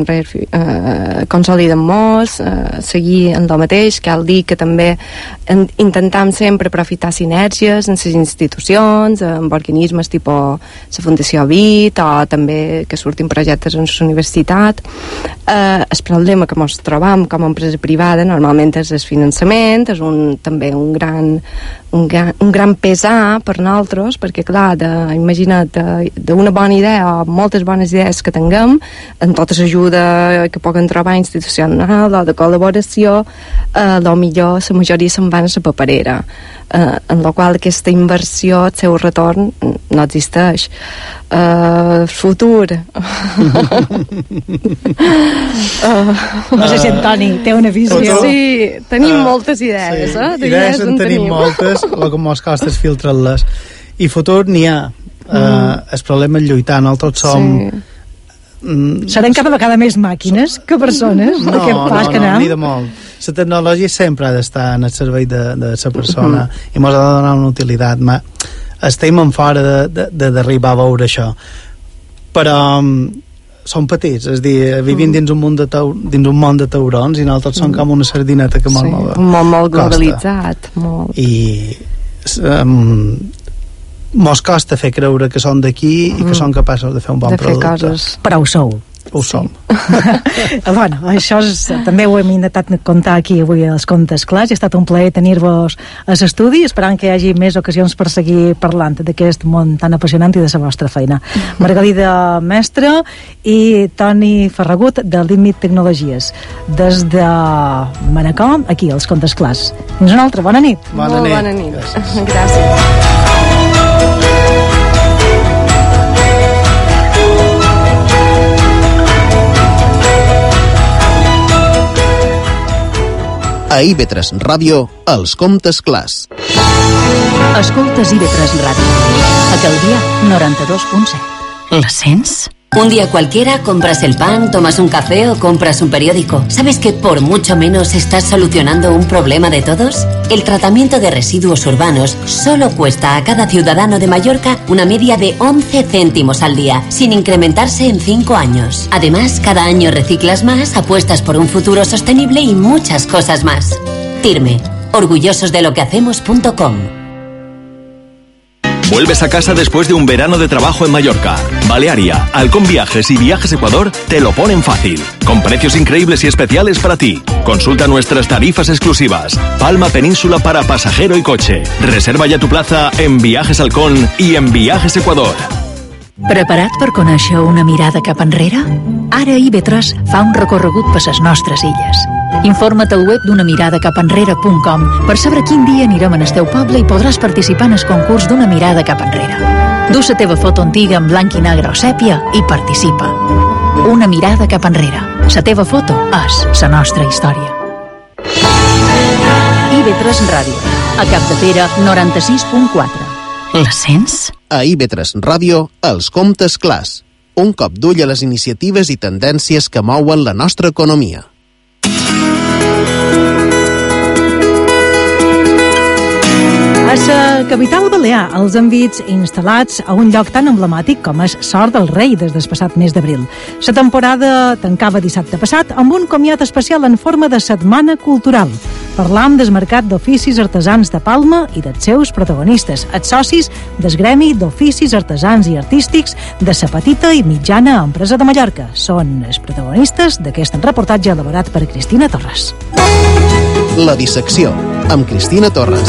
eh, consolidar molt, eh, seguir en el mateix, cal dir que també en, intentem sempre aprofitar sinergies en les institucions, amb organismes tipus la Fundació Vit, o també que surtin projectes en la universitat. Eh, el problema que ens trobam com a empresa privada normalment és el finançament, és un, també un gran un gran, un gran pesar per nosaltres, perquè clar, de, imagina't d'una bona idea o moltes bones idees que tinguem, en tota l'ajuda que poden trobar institucional o de col·laboració, eh, lo millor la majoria se'n van a la paperera, eh, en la qual aquesta inversió, el seu retorn no existeix. Uh, futur uh, no sé si en Toni té una visió. Sí, tenim uh, moltes idees, sí. eh? Idees en tenim, tenim moltes, el que mos costa és filtrar-les, i futur n'hi ha. uh, mm. El problema és lluitar, nosaltres som sí. mm, serem cada vegada més màquines que persones, no, aquest pas no, que anem. No, ni de molt. La tecnologia sempre ha d'estar en el servei de, de la persona, mm. i mos ha de donar una utilitat. Ma, estem en fora d'arribar a veure això, però um, som petits, és a dir, vivim mm. dins un món de tau, dins un món de taurons, i nosaltres mm. som com una sardineta que molt, sí, molt, un món molt globalitzat, molt. I um, mos costa fer creure que som d'aquí mm. i que som capaços de fer un bon de fer producte. Coses. Però ho sou. Ho som. Bueno, això és, també ho hem intentat contar aquí avui als Contes Clars, i ha estat un plaer tenir-vos a l'estudi, esperant que hi hagi més ocasions per seguir parlant d'aquest món tan apassionant i de la vostra feina. Margalida Mestre i Toni Ferragut de Límit Tecnologies, des de Manacor, aquí als Contes Clars. Fins una altra, bona nit. Bona Molt nit. bona nit. Gràcies. Gràcies. A I V tres Ràdio, els Contes Clars. Escoltes I V tres Ràdio. A Calvià, noranta-dos punt set. La sents? Un día cualquiera compras el pan, tomas un café o compras un periódico. ¿Sabes que por mucho menos estás solucionando un problema de todos? El tratamiento de residuos urbanos solo cuesta a cada ciudadano de Mallorca una media de once céntimos al día, sin incrementarse en cinco años. Además, cada año reciclas más, apuestas por un futuro sostenible y muchas cosas más. Tirme, orgullosos de lo que hacemos punto com. Vuelves a casa después de un verano de trabajo en Mallorca. Balearia, Halcón Viajes y Viajes Ecuador te lo ponen fácil, con precios increíbles y especiales para ti. Consulta nuestras tarifas exclusivas. Palma Península para pasajero y coche. Reserva ya tu plaza en Viajes Halcón y en Viajes Ecuador. Preparat per conèixer una mirada cap enrere? Ara I V tres fa un recorregut per les nostres illes. Informa't al web d'una mirada cap enrere punt com per saber quin dia anirem en el teu poble i podràs participar en el concurs d'una mirada cap enrere. Du la teva foto antiga en blanc i negre o sèpia i participa. Una mirada cap enrere. La teva foto és la nostra història. I V tres Ràdio. A Capdepera, noranta-sis punt quatre. La sents? A I B tres Ràdio, Els Comptes Clars. Un cop d'ull a les iniciatives i tendències que mouen la nostra economia. A la capital balear, els han vist instal·lats a un lloc tan emblemàtic com és Sort del Rei des del passat mes d'abril. La temporada tancava dissabte passat amb un comiat especial en forma de setmana cultural. Parlam del mercat d'oficis artesans de Palma i dels seus protagonistes, els socis del Gremi d'Oficis Artesans i Artístics de la petita i mitjana empresa de Mallorca. Són els protagonistes d'aquest reportatge elaborat per Cristina Torres. La dissecció, amb Cristina Torres.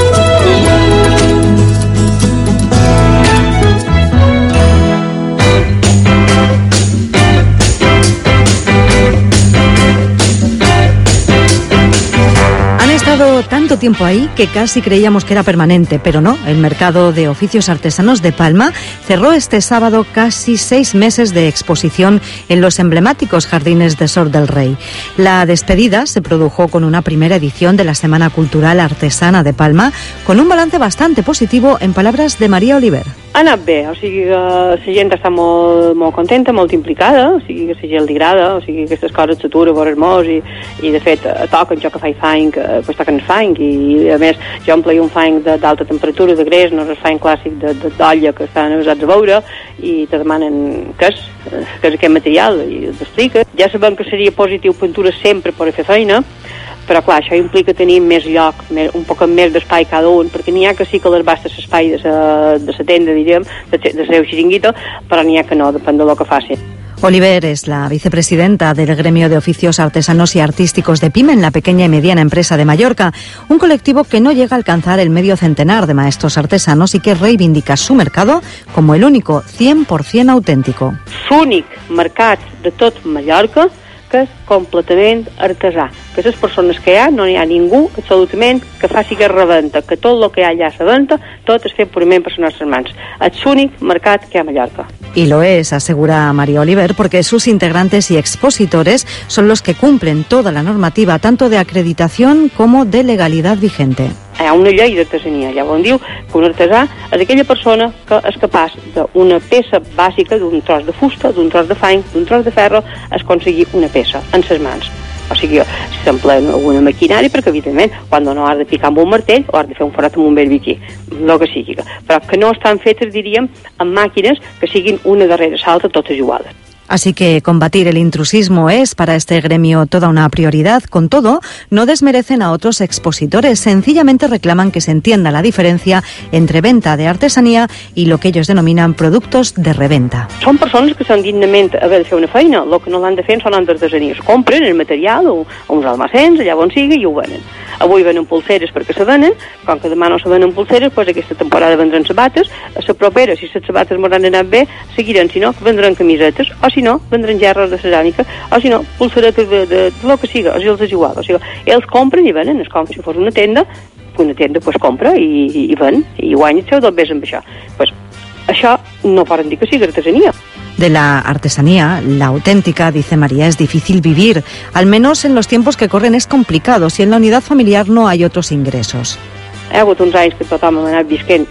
Tanto tiempo ahí que casi creíamos que era permanente, pero no. El mercado de oficios artesanos de Palma cerró este sábado casi seis meses de exposición en los emblemáticos jardines de Sort del Rei. La despedida se produjo con una primera edición de la Semana Cultural Artesana de Palma, con un balance bastante positivo en palabras de María Oliver. Ha anat bé, o sigui que la gent està molt, molt contenta, molt implicada, o sigui que a la gent li agrada, o sigui que aquestes coses s'atura a veure-mos i, i de fet toquen jo que faig fang, pues toquen el fang i a més jo em pleia un fang d'alta temperatura, de greix, no és el fang clàssic d'olla que estan avasats a veure i te demanen què és, què és aquest material i t'explica. Ja sabem que seria positiu pintura sempre per fer feina, però clar, això implica tenir més lloc, més, un poc més d'espai cada un, perquè n'hi ha que sí que les bastes l'espai de la tenda, diríem, de, de seu xiringuito, però n'hi ha que no, depèn de lo que facin. Oliver es la vicepresidenta del Gremio de Oficios Artesanos y Artísticos de PYME, la pequeña y mediana empresa de Mallorca, un colectivo que no llega a alcanzar el medio centenar de maestros artesanos y que reivindica su mercado como el único cien por ciento auténtico. L'únic mercat de tot Mallorca que és completament artesà, que les persones que hi ha, no hi ha ningú absolutament que faci que reventa, que tot el que hi ha allà a la venta, tot es fet purament per les nostres mans. És l'únic mercat que hi ha a Mallorca. Y lo es, asegura María Oliver, porque sus integrantes y expositores son los que cumplen toda la normativa, tanto de acreditación como de legalidad vigente. Hi ha una llei d'artesania, ja on diu que un artesà és aquella persona que és capaç d'una peça bàsica, d'un tros de fusta, d'un tros de fang, d'un tros de ferro, és aconseguir una peça en ses mans. O sigui, si s'emplea alguna maquinària, perquè evidentment, quan no has de picar amb un martell o has de fer un forat amb un berbiquí, el que sigui, però que no estan fetes, diríem, amb màquines que siguin una darrere l'altra totes iguals. Así que combatir el intrusismo es para este gremio toda una prioridad. Con todo, no desmerecen a otros expositores, sencillamente reclaman que se entienda la diferencia entre venta de artesanía y lo que ellos denominan productos de reventa. Són persones que s'han dignament haver de fer una feina, el que no l'han de fer són artesanies. Compren el material o, o uns almacens, allà on sigui, i ho venen. Avui venen pulseres perquè se venen, com que demà no se venen pulseres, doncs aquesta temporada vendran sabates, a la propera, si les sabates m'hauran anat bé, seguiran, si no, vendran camisetes, o si no, vendran gerres de ceràmica, o si no, pulseretes de, de, de lo que siga, o sigui, els és igual. O sigui, ells compren i venen, és com si fos una tenda, una tenda pues, compra i, i, i ven, i guanya el seu del bes amb això. Pues, això no poden dir que sigui artesania. De la artesanía, la auténtica, dice María, es difícil vivir. Al menos en los tiempos que corren es complicado si en la unidad familiar no hay otros ingresos. Hi ha hagut uns anys que tothom ha anat visquent,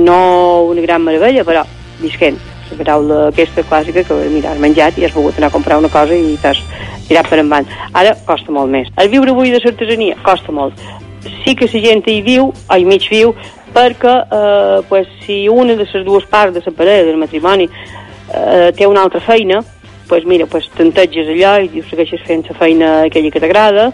no una gran meravella, però visquent. La paraula aquesta clàssica que mira, has menjat i has volgut anar a comprar una cosa i t'has tirat per endavant. Ara costa molt més. El viure avui de l'artesania costa molt. Sí que la gent hi viu, o hi mig viu, perquè eh, pues, si una de les dues parts de la parella, del matrimoni, eh, té una altra feina, pues mira, pues t'enteges allò i dius, segueixes fent la feina aquella que t'agrada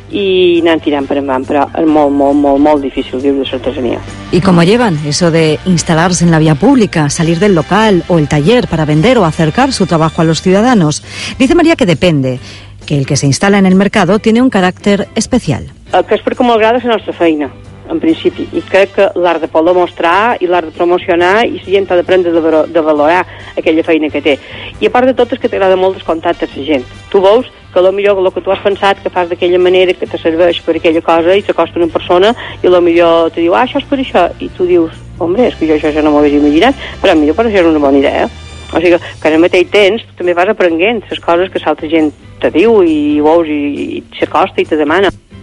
y anant tirant per endavant, però és molt, molt, molt, molt difícil viure de l'artesania. ¿Y cómo llevan eso de instalarse en la vía pública, salir del local o el taller para vender o acercar su trabajo a los ciudadanos? Dice María que depende, que el que se instala en el mercado tiene un carácter especial. El que és perquè m'agrada la nostra feina, en principi, i crec que l'art de poder mostrar i l'art de promocionar i la gent ha d'aprendre de, de valorar aquella feina que té. I a part de tot és que t'agrada molt el contacte amb la gent. Tu veus que potser el que tu has pensat que fas d'aquella manera que te serveix per aquella cosa i s'acosta una persona i potser te diu, ah, això és per això, i tu dius, hombre, és que jo això ja no m'ho hagués imaginat, però millor per això és una bona idea. O sigui que al mateix temps tu també vas aprenent les coses que l'altra gent te diu i veus i, i s'acosta i te demana.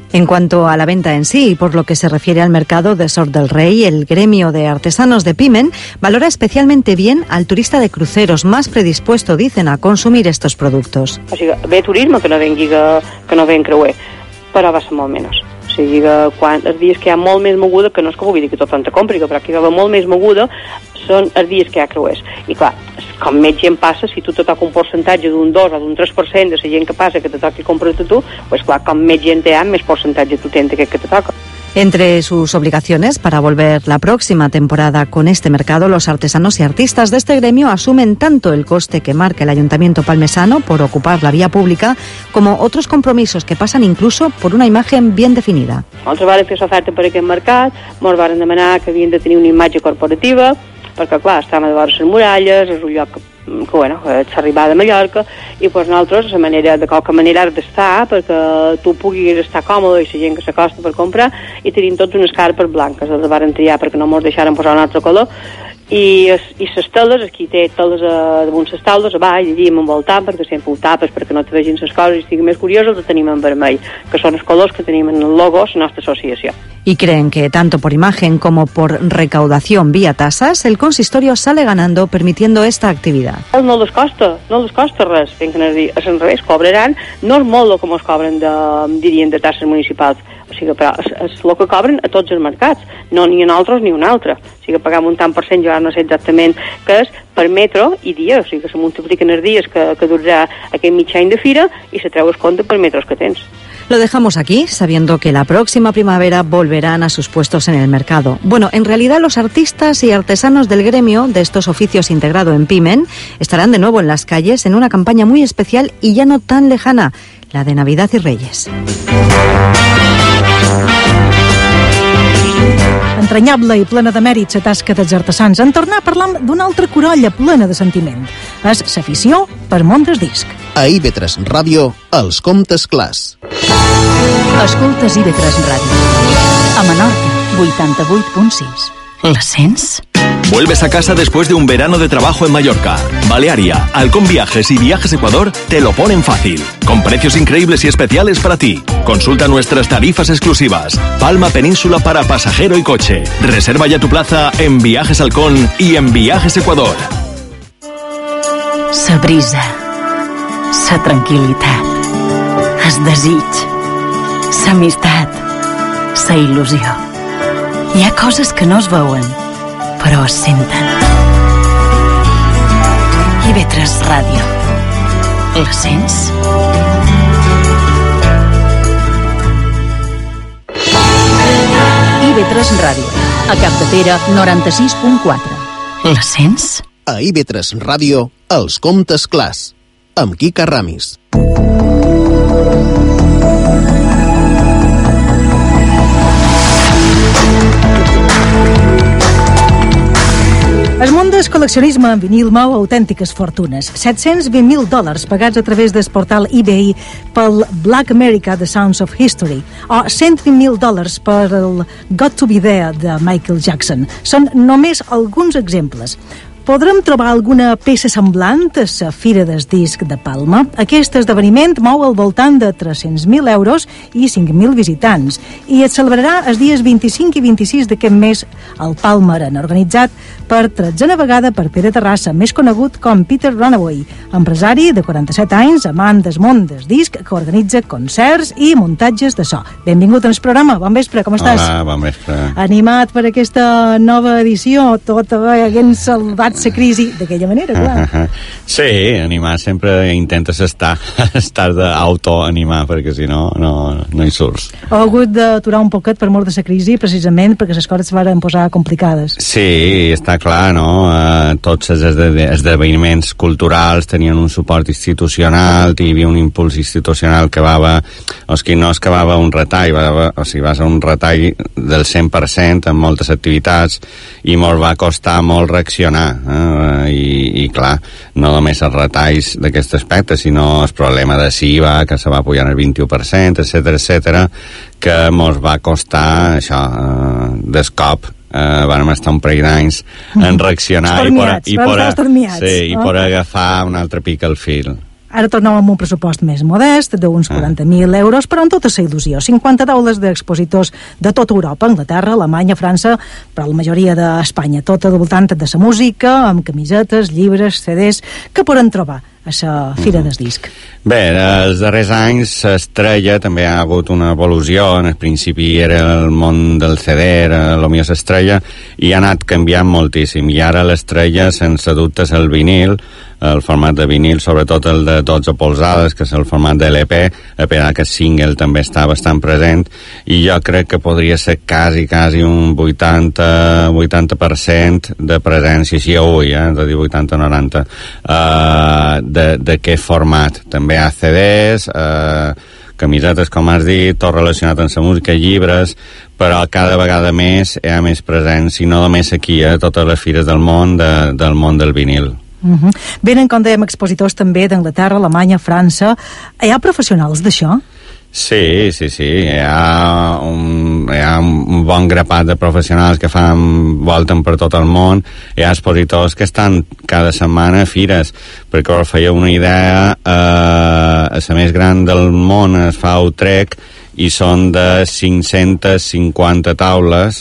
En cuanto a la venta en sí y por lo que se refiere al mercado de Sort del Rey, el gremio de artesanos de Pimen valora especialmente bien al turista de cruceros, más predispuesto, dicen, a consumir estos productos. O sigui, ve turisme que no vengui que no ven creuer, però va ser molt menys. O sigui, quan, els dies que hi ha molt més moguda, que no és que vulgui dir que tothom te compri, però que hi ha molt més moguda, són els dies que hi ha creuers. I clar, com més gent passa, si tu te toca un percentatge d'un dos o d'un tres per cent de la gent que passa que te toqui comprar-te tu, pues clar, com més gent hi ha, més percentatge tu tens d'aquest que te toca. Entre sus obligaciones para volver la próxima temporada con este mercado, los artesanos y artistas de este gremio asumen tanto el coste que marca el Ayuntamiento palmesano por ocupar la vía pública, como otros compromisos que pasan incluso por una imagen bien definida. Nosaltres vam fer l'oferta per aquest mercat, ens van demanar que havien de tenir una imatge corporativa, perquè clar, estàvem a veure les muralles, és un lloc que, que bueno, s'arribava de Mallorca, i pues nosaltres, la manera, de qualque manera has d'estar, perquè tu puguis estar còmode i la gent que s'acosta per comprar, i tenim tots unes carpes blanques, els varen triar perquè no ens deixaren posar un altre color, i, i les teles, aquí té teles a, damunt les taules, a baix, allí envoltant, perquè sempre ho tapes, perquè no te vegin les coses i estigui més curiós, els tenim en vermell, que són els colors que tenim en el logo de la nostra associació. Y creen que tanto por imagen como por recaudación vía tasas, el consistorio sale ganando permitiendo esta actividad. No les costa, no les costa res, fent que dir, és al revés, cobraran, no és molt el que ens cobren de, dirien, de tasses municipals, o sigui, però és, és el que cobren a tots els mercats, no ni en altres ni un altre, o sigui, pagam un tant per cent, jo ara no sé exactament què és, per metro i dia, o sigui, que se multipliquen els dies que, que durarà aquest mig any de fira i se treu el compte per metres que tens. Lo dejamos aquí, sabiendo que la próxima primavera volverán a sus puestos en el mercado. Bueno, en realidad los artistas y artesanos del gremio de estos oficios integrado en Pimen estarán de nuevo en las calles en una campaña muy especial y ya no tan lejana, la de Navidad y Reyes. Entranyable i plena de mèrits la tasca dels artesans. En tornar a parlar d'una altra corolla plena de sentiment. És l'afició per món del disc. A I V tres Ràdio, els comptes clars. Escoltes I V tres Ràdio. A Menorca, vuitanta-vuit punt sis. La sents? Vuelves a casa después de un verano de trabajo en Mallorca. Balearia, Halcón Viajes y Viajes Ecuador te lo ponen fácil. Con precios increíbles y especiales para ti. Consulta nuestras tarifas exclusivas. Palma Península para pasajero y coche. Reserva ya tu plaza en Viajes Halcón y en Viajes Ecuador. Sa brisa, sa tranquil·litat, es desig, sa amistat, sa il·lusió. Hi ha coses que no es veuen, però es senten. I V tres Ràdio. La sents? I V tres Ràdio. A Capdepera, noranta-sis punt quatre. La sents? A I V tres Ràdio, els comptes clars. Amb Quica Ramis. El món del col·leccionisme en vinil mou autèntiques fortunes. set-cents vint mil dòlars pagats a través del portal eBay pel Black America The Sounds of History o cent vint mil dòlars per el Got to Be There de Michael Jackson. Són només alguns exemples. Podrem trobar alguna peça semblant a la Fira del Disc de Palma. Aquest esdeveniment mou al voltant de tres-cents mil euros i cinc mil visitants i es celebrarà els dies vint-i-cinc i vint-i-sis d'aquest mes al Palma Arena, organitzat per tretzena vegada per Pere Terrassa, més conegut com Peter Runaway, empresari de quaranta-set anys, amant del món del disc, que organitza concerts i muntatges de so. Benvingut al programa, bon vespre, com estàs? Hola, bon vespre. Animat per aquesta nova edició, tot havent salvat la crisi d'aquella manera, clar. Sí, animar sempre intentes estar, estar d'autoanimar, perquè si no, no, no hi surts. Heu hagut d'aturar un poquet per mort de la crisi, precisament perquè les coses es van posar complicades. Sí, està clar, no? Uh, tots els esdeveniments culturals tenien un suport institucional, hi havia un impuls institucional que va, o sigui, no és que va un retall, va, o sigui, va ser un retall del cent per cent en moltes activitats i molt va costar molt reaccionar. Eh? I, i clar, no només els retalls d'aquest aspecte, sinó el problema de S I V A, que se va pujar el vint-i-u per cent, etcètera, etcètera, que mos va costar això, eh, d'escop. Uh, vam estar un parell d'anys en reaccionar i, por, i, por, sí, i por agafar un altre pic al fil. Ara tornem amb un pressupost més modest, d'uns quaranta mil euros, però amb tota la il·lusió. cinquanta taules d'expositors de tota Europa, Anglaterra, Alemanya, França, però la majoria d'Espanya, tot al voltant de la música, amb camisetes, llibres, C Ds, que poden trobar a la Fira del Disc. Bé, els darrers anys Estrella també ha hagut una evolució. En el principi era el món del C D, era el millor Estrella, i ha anat canviant moltíssim, i ara l'Estrella sense dubte és el vinil, el format de vinil, sobretot el de dotze polzades, que és el format de L P, a pesar que el single també està bastant present, i jo crec que podria ser quasi, quasi un vuitanta per cent de presència, així avui, eh, de dir vuitanta noranta, uh, d'aquest format. També hi ha C Ds, uh, camisetes, com has dit, tot relacionat amb la música, llibres, però cada vegada més hi ha més presència, no només aquí, a totes les fires del món, de, del món del vinil. Uh-huh. Venen, com dèiem, expositors també d'Anglaterra, Alemanya, França. Hi ha professionals d'això? Sí, sí, sí. Hi ha un, hi ha un bon grapat de professionals que fan, volten per tot el món. Hi ha expositors que estan cada setmana a fires. Perquè us fèieu una idea, eh, la més gran del món es fa a Utrecht i són de cinc-centes cinquanta taules,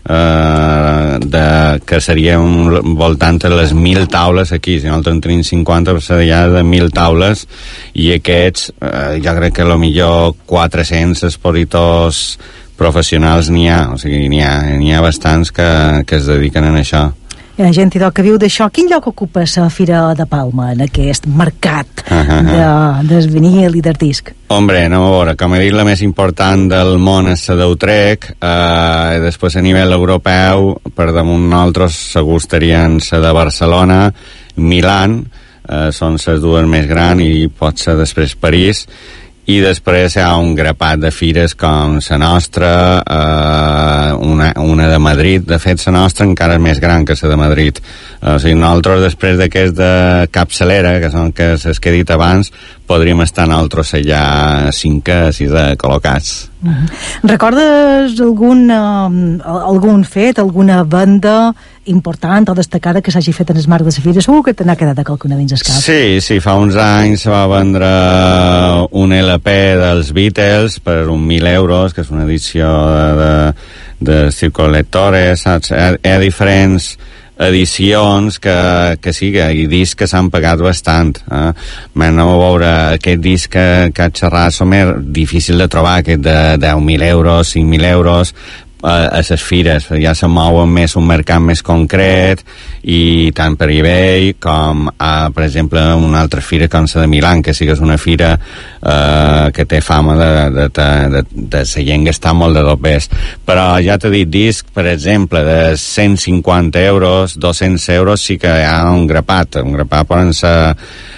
eh, de, que serien voltant de les mil taules aquí. Si nosaltres en tenim cinquanta, seria de mil taules, i aquests, eh, jo crec que a lo millor quatre-cents expositors professionals n'hi ha, o sigui, n'hi ha, n'hi ha bastants que, que es dediquen a això. Hi ha gent que viu d'això. Quin lloc ocupa la Fira de Palma en aquest mercat uh-huh. de, del vinil i del disc? Hombre, no, a veure, com he dit, la més important del món és la d'Utrecht, eh, després a nivell europeu, per damunt nosaltres segur estarien la de Barcelona, Milán, eh, són les dues més grans, i pot ser després París, i després hi ha un grapat de fires com la nostra, eh, una, una de Madrid. De fet, la nostra encara és més gran que la de Madrid. O sigui, nosaltres, després d'aquest de capçalera, que són que les que he dit abans, podríem estar nosaltres allà cinquè, sisè, col·locats. Uh-huh. Recordes algun, uh, algun fet, alguna banda important o destacada que s'hagi fet en el marc de la Fira? Segur que te n'ha quedat qualcuna dins el cap. Sí, sí, fa uns anys se va vendre un L P dels Beatles per un mil euros, que és una edició de, de, de Circo Lectores, saps? Hi ha, hi ha diferents edicions que, que sí, que i discs que s'han pagat bastant, eh? Menys a veure, aquest disc que, que ha xerrat és difícil de trobar, aquest de deu mil euros, cinc mil euros, a les fires, ja se mouen més un mercat més concret, i tant per eBay com a, per exemple, una altra fira com la de Milán, que sí que és una fira eh, que té fama de, de, de, de, de la gent que està molt de dobbers. Però ja t'he dit, disc, per exemple, de cent cinquanta euros, dos-cents euros, sí que hi ha un grapat. Un grapat poden ser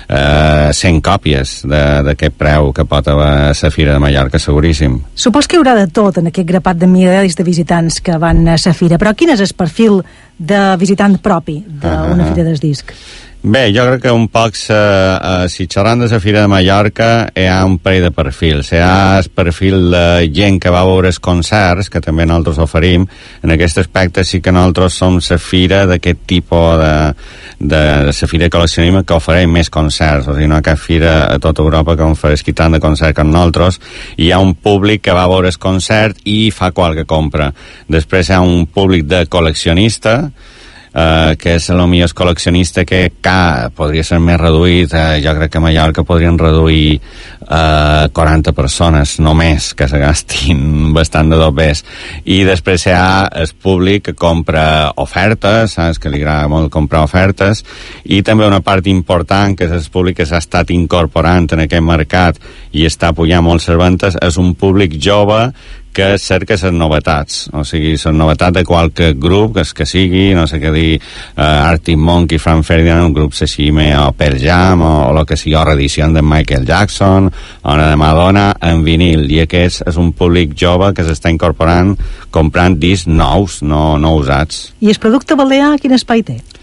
eh, cent còpies d'aquest preu que pot haver a la Fira de Mallorca, seguríssim. Supos que hi haurà de tot en aquest grapat de milers de visitants que van a la Fira, però quin és el perfil de visitant propi d'una Fira del Disc? Bé, jo crec que un poc, se, uh, si xerrant de la Fira de Mallorca, hi ha un parell de perfils. Hi ha el perfil de gent que va a veure els concerts, que també nosaltres oferim. En aquest aspecte sí que nosaltres som la fira d'aquest tipus de, de, de la fira de col·leccionisme que oferim més concerts. O sigui, no hi ha cap fira a tota Europa que ofereixi tant de concerts com nosaltres. Hi ha un públic que va a veure el concert i fa qualque compra. Després hi ha un públic de col·leccionista, Uh, que és el millor col·leccionista, que ca, podria ser més reduït. Uh, jo crec que a Mallorca podrien reduir uh, quaranta persones només que se gastin bastant de dobbers. I després hi ha el públic que compra ofertes, saps? Que li agrada molt comprar ofertes, i també una part important, que és el públic que s'ha estat incorporant en aquest mercat i està pujant molt les ventes, és un públic jove que cerca les novetats, o sigui, les novetats de qualque grup, que, que sigui, no sé què dir, uh, Arctic Monkey, Frank Ferdinand, un grup Sashime, o Pearl Jam, o, o lo que sigui, o reedició de Michael Jackson, o una de Madonna, en vinil, i aquest és un públic jove que s'està incorporant comprant discs nous, no, no usats. I el producte balear, quin espai té?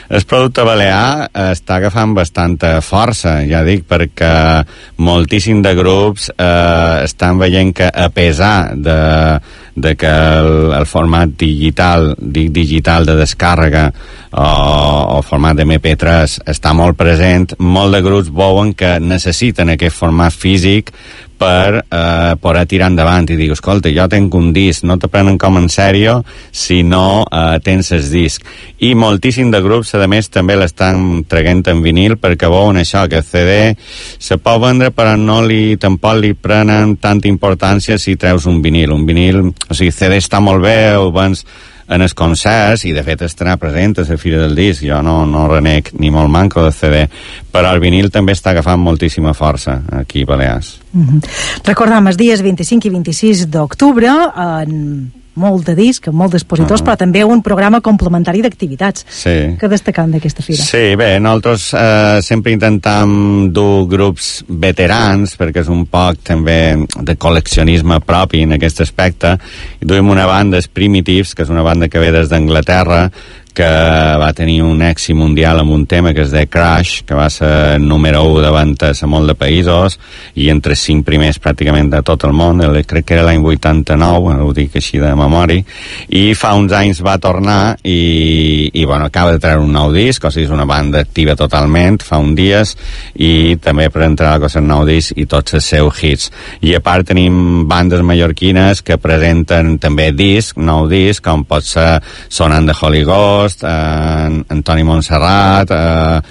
El producte balear està agafant bastanta força, ja dic, perquè moltíssim de grups eh, estan veient que a pesar de, de que el, el format digital, dic digital de descàrrega o, o format de eme pe tres està molt present, molt de grups veuen que necessiten aquest format físic per eh, poder tirar endavant i dir, escolta, jo tenc un disc, no te prenen com en sèrio si no eh, tens el disc. I moltíssim de grups, a més, també l'estan traient en vinil perquè veuen això, que el ce de se pot vendre però no li, tampoc li prenen tanta importància si treus un vinil. Un vinil, o sigui, el ce de està molt bé, ho vens en els concerts, i de fet estarà present a la Fira del Disc, jo no, no renec ni molt manco de ce de, però el vinil també està agafant moltíssima força aquí a Balears. Mm-hmm. Recordam, els dies vint-i-cinc i vint-i-sis d'octubre, en molt de disc, molts expositors, uh-huh. però també un programa complementari d'activitats. Sí. Que destacant d'aquesta fira? Sí, bé, nosaltres eh, sempre intentam dur grups veterans, perquè és un poc també de col·leccionisme propi en aquest aspecte, i duim una banda, Primitives, que és una banda que ve des d'Anglaterra, que va tenir un èxit mundial amb un tema que és de Crash, que va ser número u de ventes a molt de països i entre cinc primers pràcticament de tot el món. Crec que era l'any vuitanta-nou, ho dic així de memòria, i fa uns anys va tornar i, i bueno, acaba de treure un nou disc, o sigui, és una banda activa totalment, fa un dies, i també presentarà el nou disc i tots els seus hits. I a part tenim bandes mallorquines que presenten també disc, nou disc, com pot ser Sonant de Holy Ghost, en Antoni Montserrat, eh,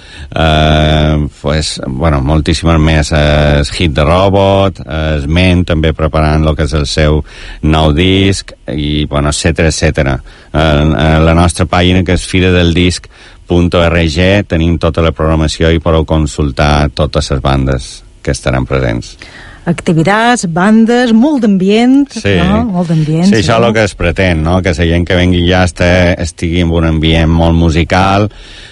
eh, pues, bueno, moltíssimes més, el Hit de Robot, es Men també preparant el que és el seu nou disc, i bueno, etcètera, etcètera. En, en la nostra pàgina, que és fira del disc punt org, tenim tota la programació i podeu consultar totes les bandes que estaran presents. Activitats, bandes, molt d'ambient, sí. no? Molt d'ambient. Sí, això és el que es pretén, no? Que la gent que vengui ja estigui en un ambient molt musical,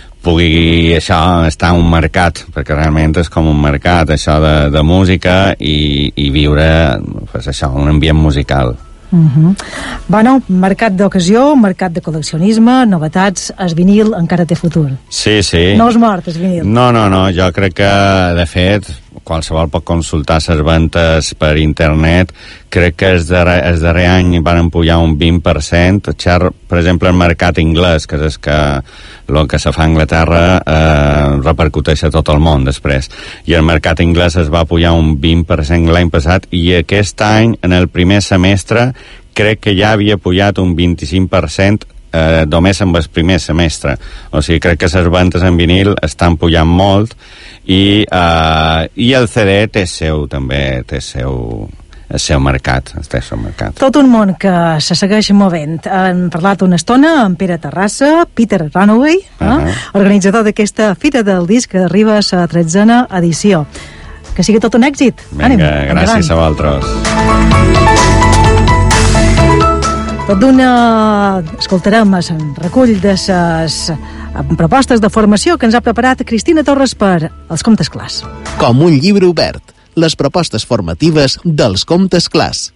pugui això estar en un mercat, perquè realment és com un mercat, això de, de música, i, i viure pues, això, un ambient musical. Uh-huh. Bueno, mercat d'ocasió, mercat de col·leccionisme, novetats, el vinil encara té futur. Sí, sí. No és mort, el vinil. No, no, no, jo crec que, de fet, qualsevol pot consultar les ventes per internet. Crec que el darrer, el darrer any van pujar un vint per cent. Per exemple, el mercat anglès, que és que el que se fa a Anglaterra eh, repercuteix a tot el món després. I el mercat anglès es va pujar un vint per cent l'any passat, i aquest any, en el primer semestre, crec que ja havia pujat un vint-i-cinc per cent eh, només amb el primer semestre. O sigui, crec que les ventes en vinil estan pujant molt, i, eh, i el ce de té seu també, té seu el seu mercat, el seu mercat. Tot un món que se segueix movent. Hem parlat una estona amb Pere Terrassa, Peter Runaway, eh? Uh-huh. organitzador d'aquesta Fira del Disc que arriba a la tretzena edició. Que sigui tot un èxit. Vinga, Ànim, gràcies endavant. A vosaltres. Tot d'una escoltarem el recull de les propostes de formació que ens ha preparat Cristina Torres per Els Comptes Clars. Com un llibre obert, les propostes formatives dels Comptes Clars.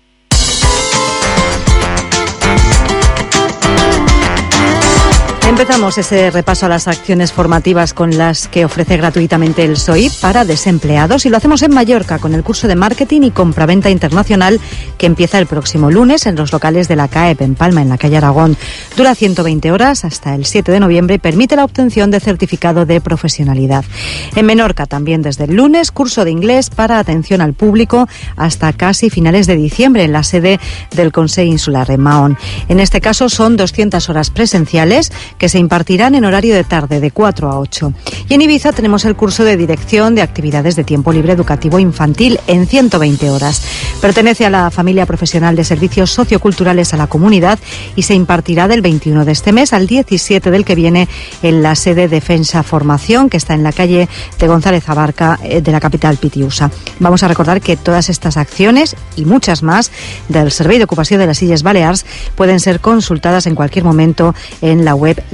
Empezamos ese repaso a las acciones formativas con las que ofrece gratuitamente el S O I para desempleados, y lo hacemos en Mallorca con el curso de Marketing y Compraventa Internacional que empieza el próximo lunes en los locales de la C A E P en Palma, en la calle Aragón. Dura ciento veinte horas hasta el siete de noviembre y permite la obtención de certificado de profesionalidad. En Menorca también desde el lunes, curso de inglés para atención al público hasta casi finales de diciembre en la sede del Consell Insular en Mahón. En este caso son doscientas horas presenciales que se impartirán en horario de tarde de cuatro a ocho. Y en Ibiza tenemos el curso de Dirección de Actividades de Tiempo Libre Educativo Infantil en ciento veinte horas. Pertenece a la familia profesional de servicios socioculturales a la comunidad y se impartirá del veintiuno de este mes al diecisiete del que viene en la sede Defensa Formación, que está en la calle de González Abarca de la capital pitiusa. Vamos a recordar que todas estas acciones y muchas más del Servei d'Ocupació de les Illes Balears pueden ser consultadas en cualquier momento en la web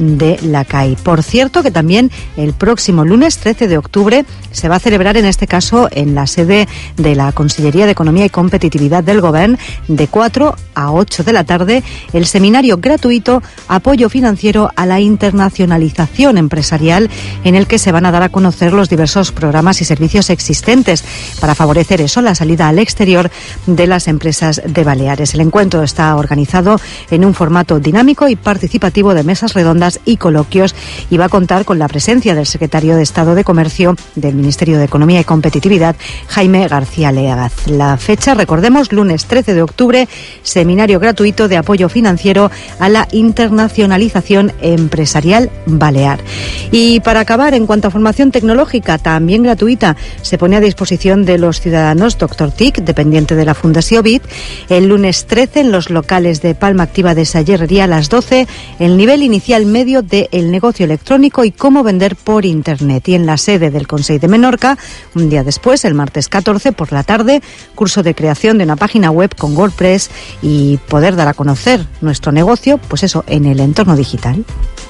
de la C A I. Por cierto, que también el próximo lunes trece de octubre se va a celebrar, en este caso en la sede de la Consellería de Economía y Competitividad del Govern, de cuatro a ocho de la tarde, el seminario gratuito Apoyo Financiero a la Internacionalización Empresarial, en el que se van a dar a conocer los diversos programas y servicios existentes para favorecer eso, la salida al exterior de las empresas de Baleares. El encuentro está organizado en un formato dinámico y participativo de mesas redondas y coloquios, y va a contar con la presencia del secretario de Estado de Comercio del Ministerio de Economía y Competitividad, Jaime García Legaz. La fecha, recordemos, lunes trece de octubre, seminario gratuito de apoyo financiero a la internacionalización empresarial balear. Y para acabar, en cuanto a formación tecnológica, también gratuita, se pone a disposición de los ciudadanos Doctor T I C, dependiente de la Fundació B I D, el lunes trece en los locales de Palma Activa de Sallerrería a las doce, el nivel inicial medio de el negocio electrónico y cómo vender por Internet. Y en la sede del Consell de Menorca, un día después, el martes catorce por la tarde, curso de creación de una página web con WordPress y poder dar a conocer nuestro negocio, pues eso, en el entorno digital.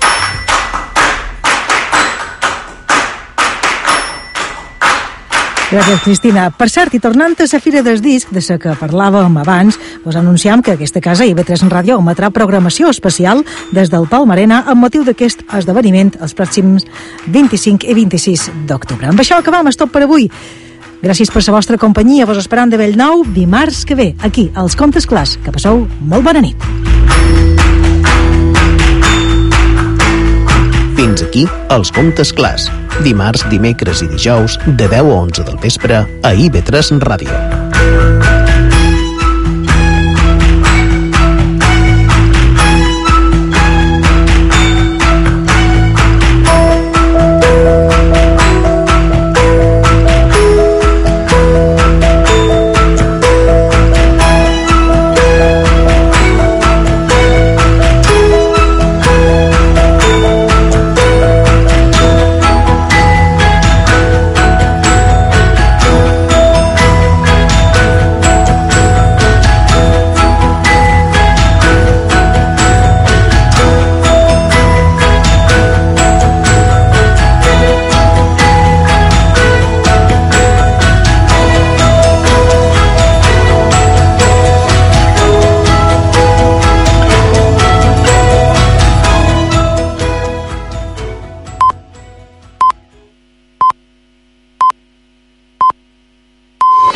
Gràcies, Cristina. Per cert, i tornant a la Fira del Disc, de la que parlàvem abans, us anunciam que aquesta casa, I B tres Ràdio, emetrà programació especial des del Palmarena amb motiu d'aquest esdeveniment els pròxims vint-i-cinc i vint-i-sis d'octubre. Amb això acabam, és tot per avui. Gràcies per la vostra companyia. Vos esperam de Bellnou dimarts que ve, aquí, als Comtes Clars. Que passeu molt bona nit. Fins aquí, els Comtes Clars. Dimarts, dimecres i dijous, de deu a onze del vespre, a I B tres Ràdio.